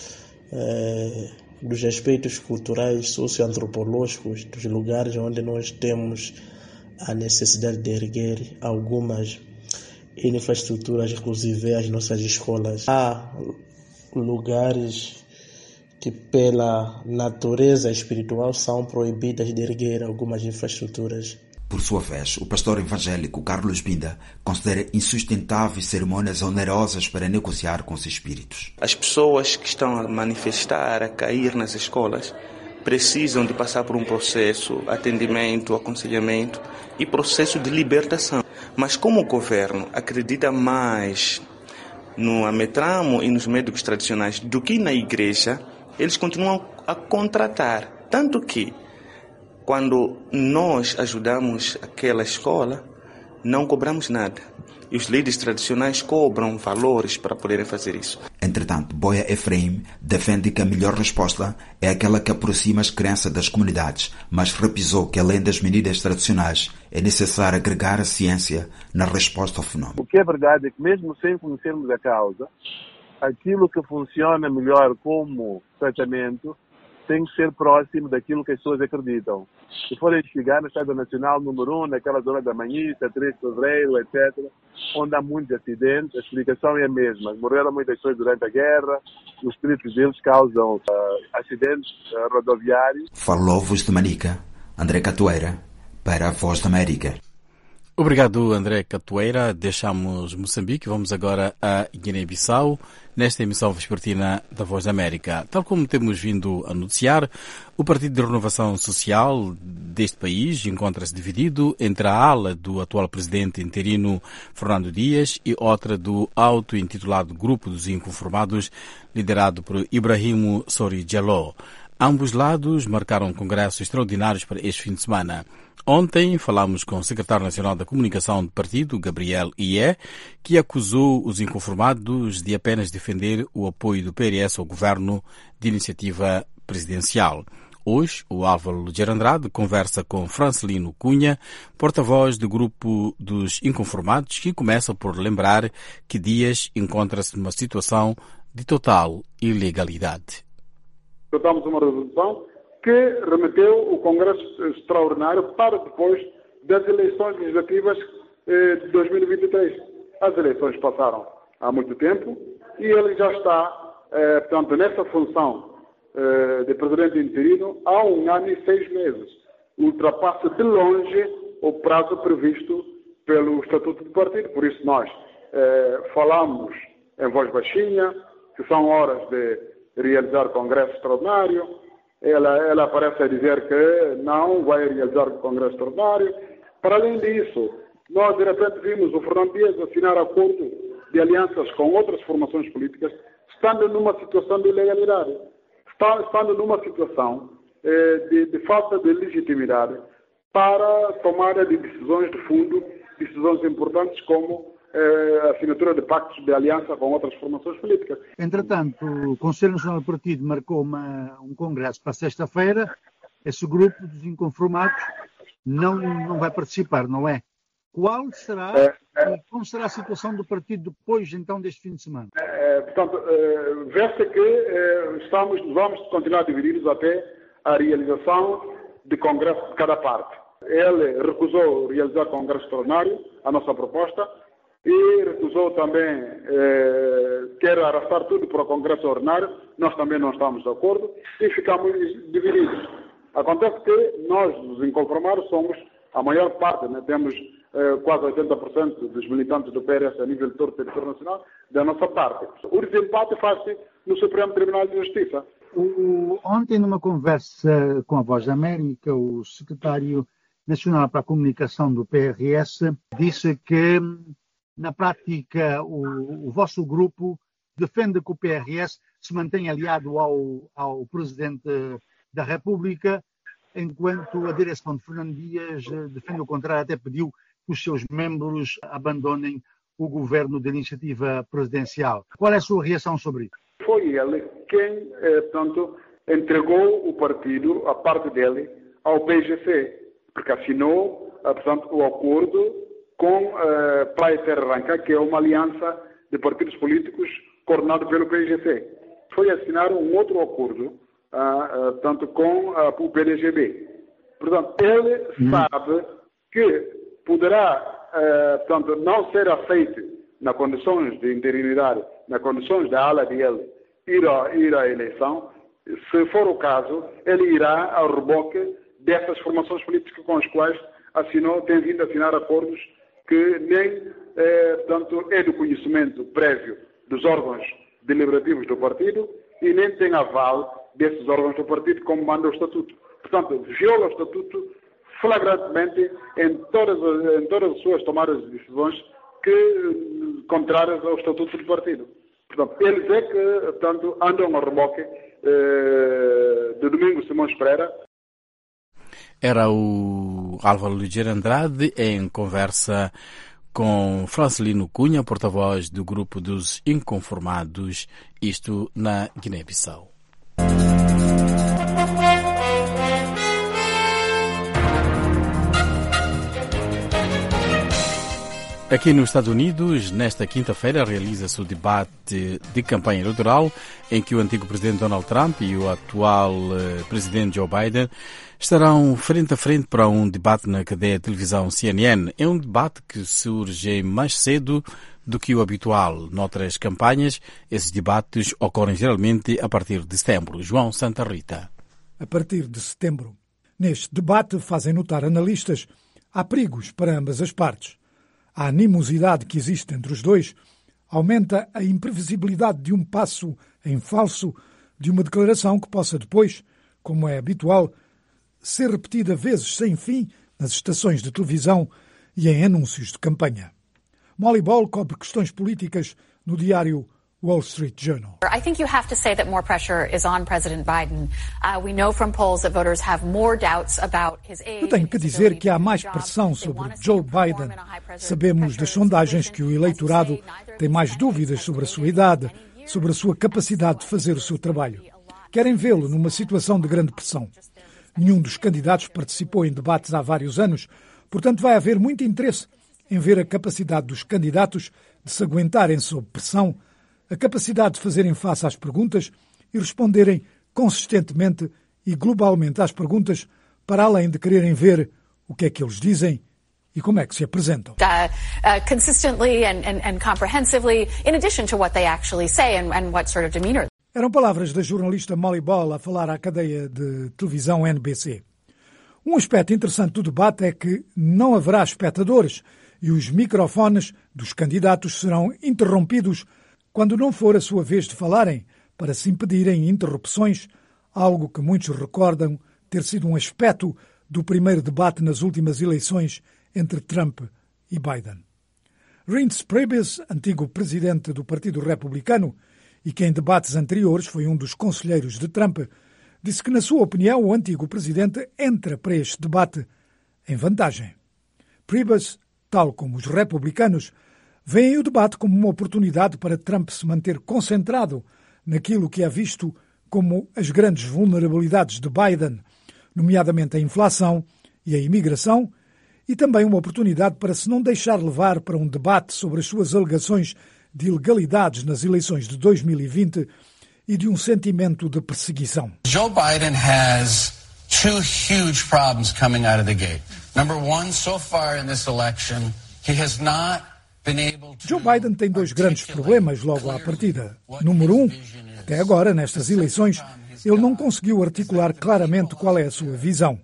dos aspectos culturais, socioantropológicos dos lugares onde nós temos a necessidade de erguer algumas infraestruturas, inclusive as nossas escolas. Há lugares que pela natureza espiritual são proibidas de erguer algumas infraestruturas. Por sua vez, o pastor evangélico Carlos Binda considera insustentáveis cerimônias onerosas para negociar com os espíritos. As pessoas que estão a manifestar, a cair nas escolas, precisam de passar por um processo, atendimento, aconselhamento e processo de libertação. Mas como o governo acredita mais no ametramo e nos médicos tradicionais do que na igreja, eles continuam a contratar. Tanto que, quando nós ajudamos aquela escola, não cobramos nada. E os líderes tradicionais cobram valores para poderem fazer isso. Entretanto, Boia Efraim defende que a melhor resposta é aquela que aproxima as crianças das comunidades, mas repisou que, além das medidas tradicionais, é necessário agregar a ciência na resposta ao fenômeno. O que é verdade é que, mesmo sem conhecermos a causa, aquilo que funciona melhor como tratamento tem que ser próximo daquilo que as pessoas acreditam. Se forem investigar no Estado Nacional número 1, naquela zona da Manhista, 3 de Fevereiro, etc., onde há muitos acidentes, a explicação é a mesma. Morreram muitas pessoas durante a guerra, os espíritos deles causam acidentes rodoviários. Falou Voz de Manica, André Catoeira, para a Voz da América. Obrigado, André Catoeira. Deixamos Moçambique, vamos agora a Guiné-Bissau, nesta emissão vespertina da Voz da América. Tal como temos vindo a noticiar, o Partido de Renovação Social deste país encontra-se dividido entre a ala do atual presidente interino Fernando Dias e outra do auto-intitulado Grupo dos Inconformados, liderado por Ibrahim Sori Diallo. Ambos lados marcaram congressos extraordinários para este fim de semana. Ontem falámos com o secretário nacional da comunicação do partido, Gabriel Ié, que acusou os inconformados de apenas defender o apoio do PRS ao governo de iniciativa presidencial. Hoje, o Álvaro Ligeiro Andrade conversa com Francelino Cunha, porta-voz do Grupo dos Inconformados, que começa por lembrar que Dias encontra-se numa situação de total ilegalidade. Adotamos uma resolução que remeteu o Congresso Extraordinário para depois das eleições legislativas de 2023. As eleições passaram há muito tempo e ele já está, portanto, nessa função de presidente interino há 1 ano e 6 meses. Ultrapassa de longe o prazo previsto pelo Estatuto do Partido. Por isso nós falamos em voz baixinha, que são horas de realizar Congresso Extraordinário. Ela aparece a dizer que não vai realizar o Congresso Extraordinário. Para além disso, nós de repente vimos o Fernando Dias assinar acordo de alianças com outras formações políticas, estando numa situação de ilegalidade. Estando numa situação de falta de legitimidade para tomada de decisões de fundo, decisões importantes como a assinatura de pactos de aliança com outras formações políticas. Entretanto, o Conselho Nacional do Partido marcou um congresso para sexta-feira. Esse grupo dos inconformados não vai participar, não é? Qual será, como será a situação do partido depois, então, deste fim de semana? Portanto, vê-se que vamos continuar divididos até a realização de congresso de cada parte. Ele recusou realizar congresso extraordinário, a nossa proposta, e recusou também, quer arrastar tudo para o congresso ordinário, nós também não estamos de acordo, e ficamos divididos. Acontece que nós, os inconformados, somos a maior parte, né? Temos quase 80% dos militantes do PRS a nível de todo o território nacional da nossa parte. O desempate faz-se no Supremo Tribunal de Justiça. Ontem, numa conversa com a Voz da América, o secretário nacional para a comunicação do PRS disse que, na prática, o vosso grupo defende que o PRS se mantenha aliado ao Presidente da República, enquanto a direção de Fernando Dias defende o contrário, até pediu que os seus membros abandonem o governo de iniciativa presidencial. Qual é a sua reação sobre isso? Foi ele quem, portanto, entregou o partido, a parte dele, ao PGC, porque assinou, portanto, o acordo com Praia Terra Ranca, que é uma aliança de partidos políticos coordenado pelo PGC. Foi assinar um outro acordo, tanto com o PDGB. Portanto, ele sabe que poderá, portanto, não ser aceito nas condições de interinidade, nas condições da ala dele ir à eleição. Se for o caso, ele irá ao reboque dessas formações políticas com as quais tem vindo a assinar acordos que nem, portanto, é do conhecimento prévio dos órgãos deliberativos do partido e nem tem aval desses órgãos do partido, como manda o Estatuto. Portanto, viola o Estatuto flagrantemente em todas as suas tomadas de decisões contrárias ao Estatuto do partido. Portanto, eles é que, portanto, andam a reboque de Domingos Simões Pereira. Era o Álvaro Ligeiro Andrade em conversa com Francelino Cunha, porta-voz do Grupo dos Inconformados, isto na Guiné-Bissau. Aqui nos Estados Unidos, nesta quinta-feira, realiza-se o debate de campanha eleitoral em que o antigo presidente Donald Trump e o atual presidente Joe Biden estarão frente a frente para um debate na cadeia de televisão CNN. É um debate que surge mais cedo do que o habitual. Noutras campanhas, esses debates ocorrem geralmente a partir de setembro. João Santa Rita. A partir de setembro. Neste debate, fazem notar analistas, há perigos para ambas as partes. A animosidade que existe entre os dois aumenta a imprevisibilidade de um passo em falso, de uma declaração que possa depois, como é habitual, ser repetida vezes sem fim nas estações de televisão e em anúncios de campanha. Molly Ball cobre questões políticas no diário Wall Street Journal. I think you have to say that more pressure is on President Biden. We know from polls that voters have more doubts about his age. Eu tenho que dizer que há mais pressão sobre Joe Biden. Sabemos das sondagens que o eleitorado tem mais dúvidas sobre a sua idade, sobre a sua capacidade de fazer o seu trabalho. Querem vê-lo numa situação de grande pressão. Nenhum dos candidatos participou em debates há vários anos, portanto vai haver muito interesse em ver a capacidade dos candidatos de se aguentarem sob pressão, a capacidade de fazerem face às perguntas e responderem consistentemente e globalmente às perguntas, para além de quererem ver o que é que eles dizem e como é que se apresentam. Consistently and comprehensively, in addition to what they actually say and what sort of demeanor. Eram palavras da jornalista Molly Ball a falar à cadeia de televisão NBC. Um aspecto interessante do debate é que não haverá espectadores e os microfones dos candidatos serão interrompidos quando não for a sua vez de falarem, para se impedirem interrupções, algo que muitos recordam ter sido um aspecto do primeiro debate nas últimas eleições entre Trump e Biden. Reince Priebus, antigo presidente do Partido Republicano e que em debates anteriores foi um dos conselheiros de Trump, disse que, na sua opinião, o antigo presidente entra para este debate em vantagem. Priebus, tal como os republicanos, veem o debate como uma oportunidade para Trump se manter concentrado naquilo que é visto como as grandes vulnerabilidades de Biden, nomeadamente a inflação e a imigração, e também uma oportunidade para se não deixar levar para um debate sobre as suas alegações de ilegalidades nas eleições de 2020 e de um sentimento de perseguição. Joe Biden has two huge problems coming out of the gate. Number one, so far in this election, he has not been able to... Joe Biden tem dois grandes problemas logo à partida. Número um, até agora, nestas eleições, ele não conseguiu articular claramente qual é a sua visão.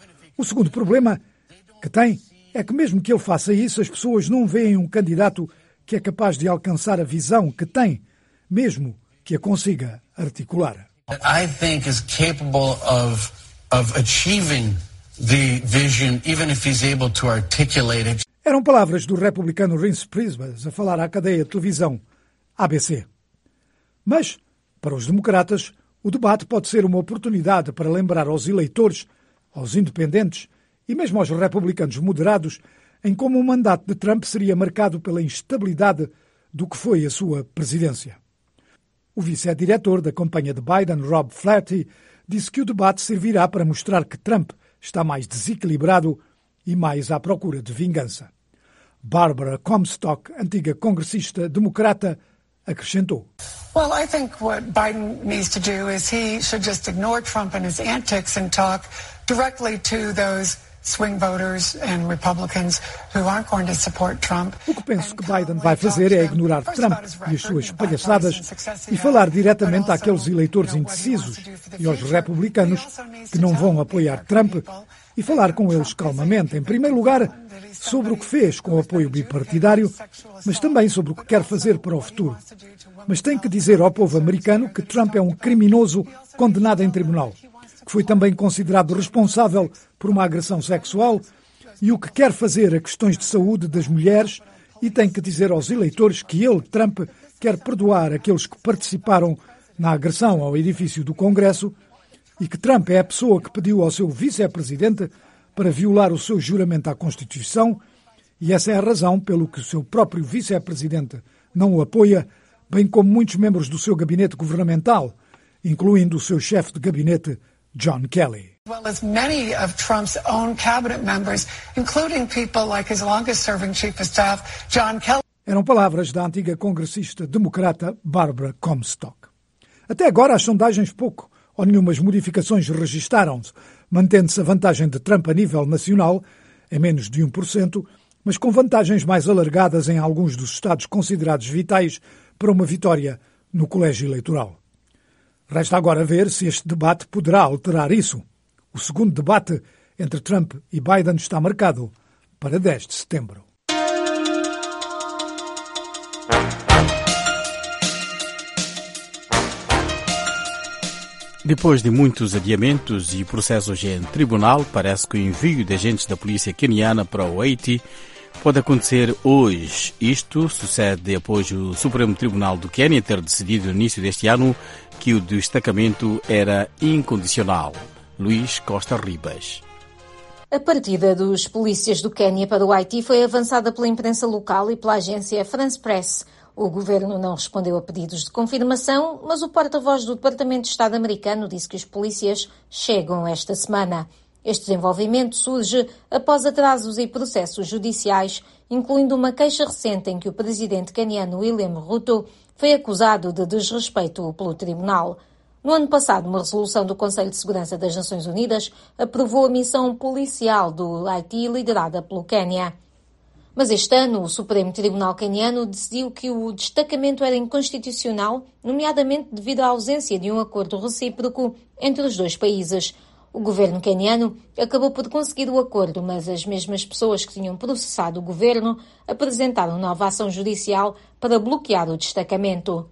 O segundo problema que tem é que mesmo que ele faça isso, as pessoas não veem um candidato que é capaz de alcançar a visão que tem, mesmo que a consiga articular. I think is capable of achieving the vision, even if he's able to articulate it. Eram palavras do republicano Reince Priebus a falar à cadeia de televisão ABC. Mas, para os democratas, o debate pode ser uma oportunidade para lembrar aos eleitores, aos independentes e mesmo aos republicanos moderados em como o mandato de Trump seria marcado pela instabilidade do que foi a sua presidência. O vice-diretor da campanha de Biden, Rob Flaherty, disse que o debate servirá para mostrar que Trump está mais desequilibrado e mais à procura de vingança. Barbara Comstock, antiga congressista democrata, acrescentou. Well, I think what Biden needs to do is he should just ignore Trump and his antics and talk directly to those swing voters and Republicans who aren't going to support Trump. O que penso que Biden vai fazer é ignorar Trump e as suas palhaçadas e falar diretamente àqueles eleitores indecisos e aos republicanos que não vão apoiar Trump e falar com eles calmamente, em primeiro lugar, sobre o que fez com o apoio bipartidário, mas também sobre o que quer fazer para o futuro. Mas tem que dizer ao povo americano que Trump é um criminoso condenado em tribunal, que foi também considerado responsável por uma agressão sexual e o que quer fazer a questões de saúde das mulheres, e tem que dizer aos eleitores que ele, Trump, quer perdoar aqueles que participaram na agressão ao edifício do Congresso e que Trump é a pessoa que pediu ao seu vice-presidente para violar o seu juramento à Constituição, e essa é a razão pelo que o seu próprio vice-presidente não o apoia, bem como muitos membros do seu gabinete governamental, incluindo o seu chefe de gabinete, John Kelly. As well as many of Trump's own cabinet members, including people like his longest-serving chief of staff, John Kelly. Eram palavras da antiga congressista democrata Barbara Comstock. Até agora, as sondagens pouco ou nenhumas modificações registaram-se, mantendo-se a vantagem de Trump a nível nacional, em menos de 1%, mas com vantagens mais alargadas em alguns dos estados considerados vitais para uma vitória no colégio eleitoral. Resta agora ver se este debate poderá alterar isso. O segundo debate entre Trump e Biden está marcado para 10 de setembro. Depois de muitos adiamentos e processos em tribunal, parece que o envio de agentes da polícia queniana para o Haiti pode acontecer hoje. Isto sucede após o Supremo Tribunal do Quênia ter decidido no início deste ano que o destacamento era incondicional. Luís Costa Ribas. A partida dos polícias do Quênia para o Haiti foi avançada pela imprensa local e pela agência France Press. O governo não respondeu a pedidos de confirmação, mas o porta-voz do Departamento de Estado americano disse que os polícias chegam esta semana. Este desenvolvimento surge após atrasos e processos judiciais, incluindo uma queixa recente em que o presidente queniano William Ruto foi acusado de desrespeito pelo tribunal. No ano passado, uma resolução do Conselho de Segurança das Nações Unidas aprovou a missão policial do Haiti liderada pelo Quênia. Mas este ano, o Supremo Tribunal Queniano decidiu que o destacamento era inconstitucional, nomeadamente devido à ausência de um acordo recíproco entre os dois países. O governo queniano acabou por conseguir o acordo, mas as mesmas pessoas que tinham processado o governo apresentaram nova ação judicial para bloquear o destacamento.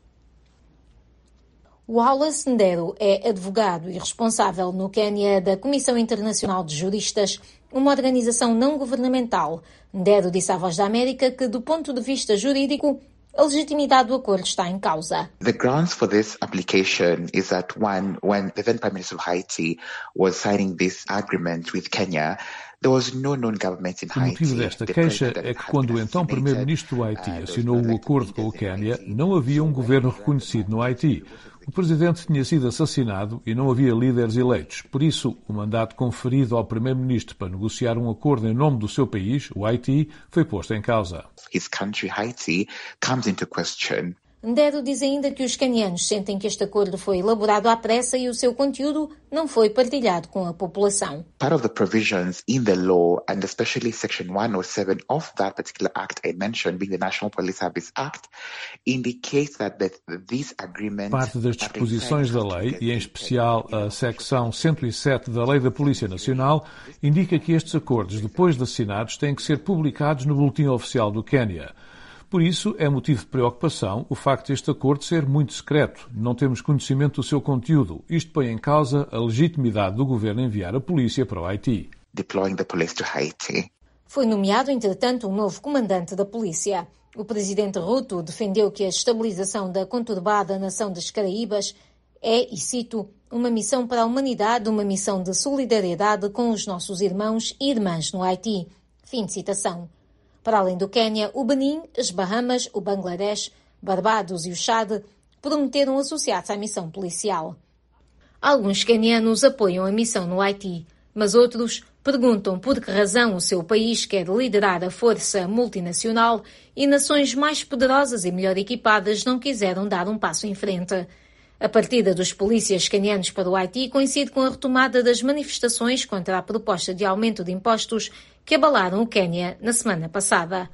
Wallace Ndero é advogado e responsável no Quênia da Comissão Internacional de Juristas, uma organização não governamental. Ndero disse à Voz da América que, do ponto de vista jurídico, a legitimidade do acordo está em causa. The grounds for this application is that when the then Prime Minister of Haiti was signing this agreement with Kenya, there was no known government in Haiti. O motivo desta queixa é que quando o então Primeiro-Ministro do Haiti assinou o acordo com o Quênia, não havia um governo reconhecido no Haiti. O presidente tinha sido assassinado e não havia líderes eleitos. Por isso, o mandato conferido ao primeiro-ministro para negociar um acordo em nome do seu país, o Haiti, foi posto em causa. His country, Haiti, comes into question. Ndero diz ainda que os quenianos sentem que este acordo foi elaborado à pressa e o seu conteúdo não foi partilhado com a população. Part of the provisions in the law, and especially Section 107 of that particular act I mentioned, being the National Police Service Act, indicates that these agreements... Parte das disposições da lei, e em especial a Secção 107 da Lei da Polícia Nacional, indica que estes acordos, depois de assinados, têm que ser publicados no Boletim Oficial do Quênia. Por isso, é motivo de preocupação o facto de este acordo ser muito secreto. Não temos conhecimento do seu conteúdo. Isto põe em causa a legitimidade do governo enviar a polícia para o Haiti. Deploying the police to Haiti. Foi nomeado, entretanto, um novo comandante da polícia. O presidente Ruto defendeu que a estabilização da conturbada nação das Caraíbas é, e cito, uma missão para a humanidade, uma missão de solidariedade com os nossos irmãos e irmãs no Haiti. Fim de citação. Para além do Quênia, o Benin, as Bahamas, o Bangladesh, Barbados e o Chad prometeram associar-se à missão policial. Alguns quenianos apoiam a missão no Haiti, mas outros perguntam por que razão o seu país quer liderar a força multinacional e nações mais poderosas e melhor equipadas não quiseram dar um passo em frente. A partida dos polícias quenianos para o Haiti coincide com a retomada das manifestações contra a proposta de aumento de impostos que abalaram o Quênia na semana passada.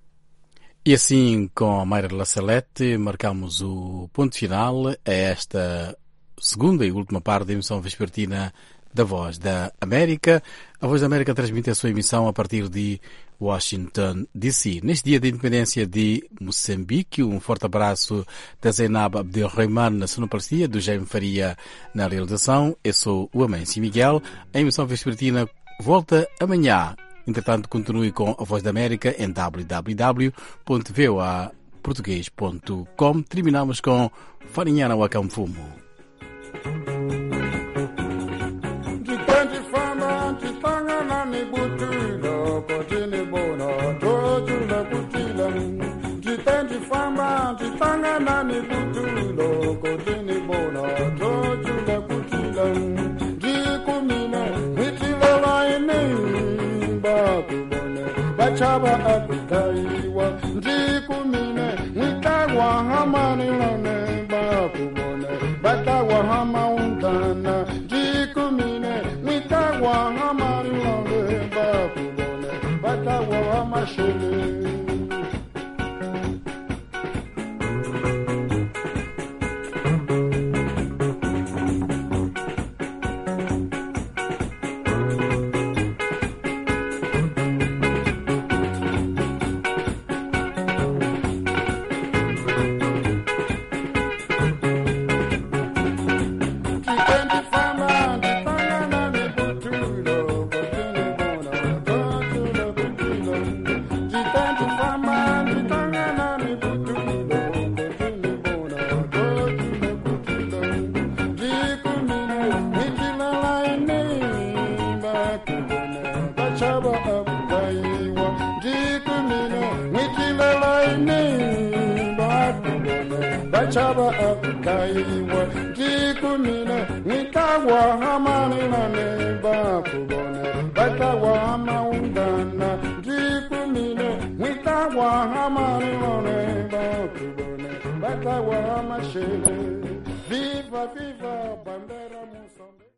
E assim, com a Mayra Lacelete, marcamos o ponto final a esta segunda e última parte da emissão vespertina da Voz da América. A Voz da América transmite a sua emissão a partir de Washington, D.C. Neste dia da independência de Moçambique, um forte abraço da Zainab Abdelrahman na sonoplastia, do Jaime Faria na realização. Eu sou o Amâncio Miguel. A emissão vespertina volta amanhã. Entretanto, continue com a Voz da América em www.voaportugues.com. Terminamos com Farinhana Wakamfumo. Chaba abitaiwa ndikumine mwitagwa hamani lone bakubone batagwa hama undana ndikumine mwitagwa hamani lone bakubone batagwa hama shele. Jitandi bachaba akukaiwa jikumine nitagwa hamani nane bakubone batagwa hamaundana jikumine nitagwa hamani nane bakubone batagwa hamashele viva viva bandera Mozambique.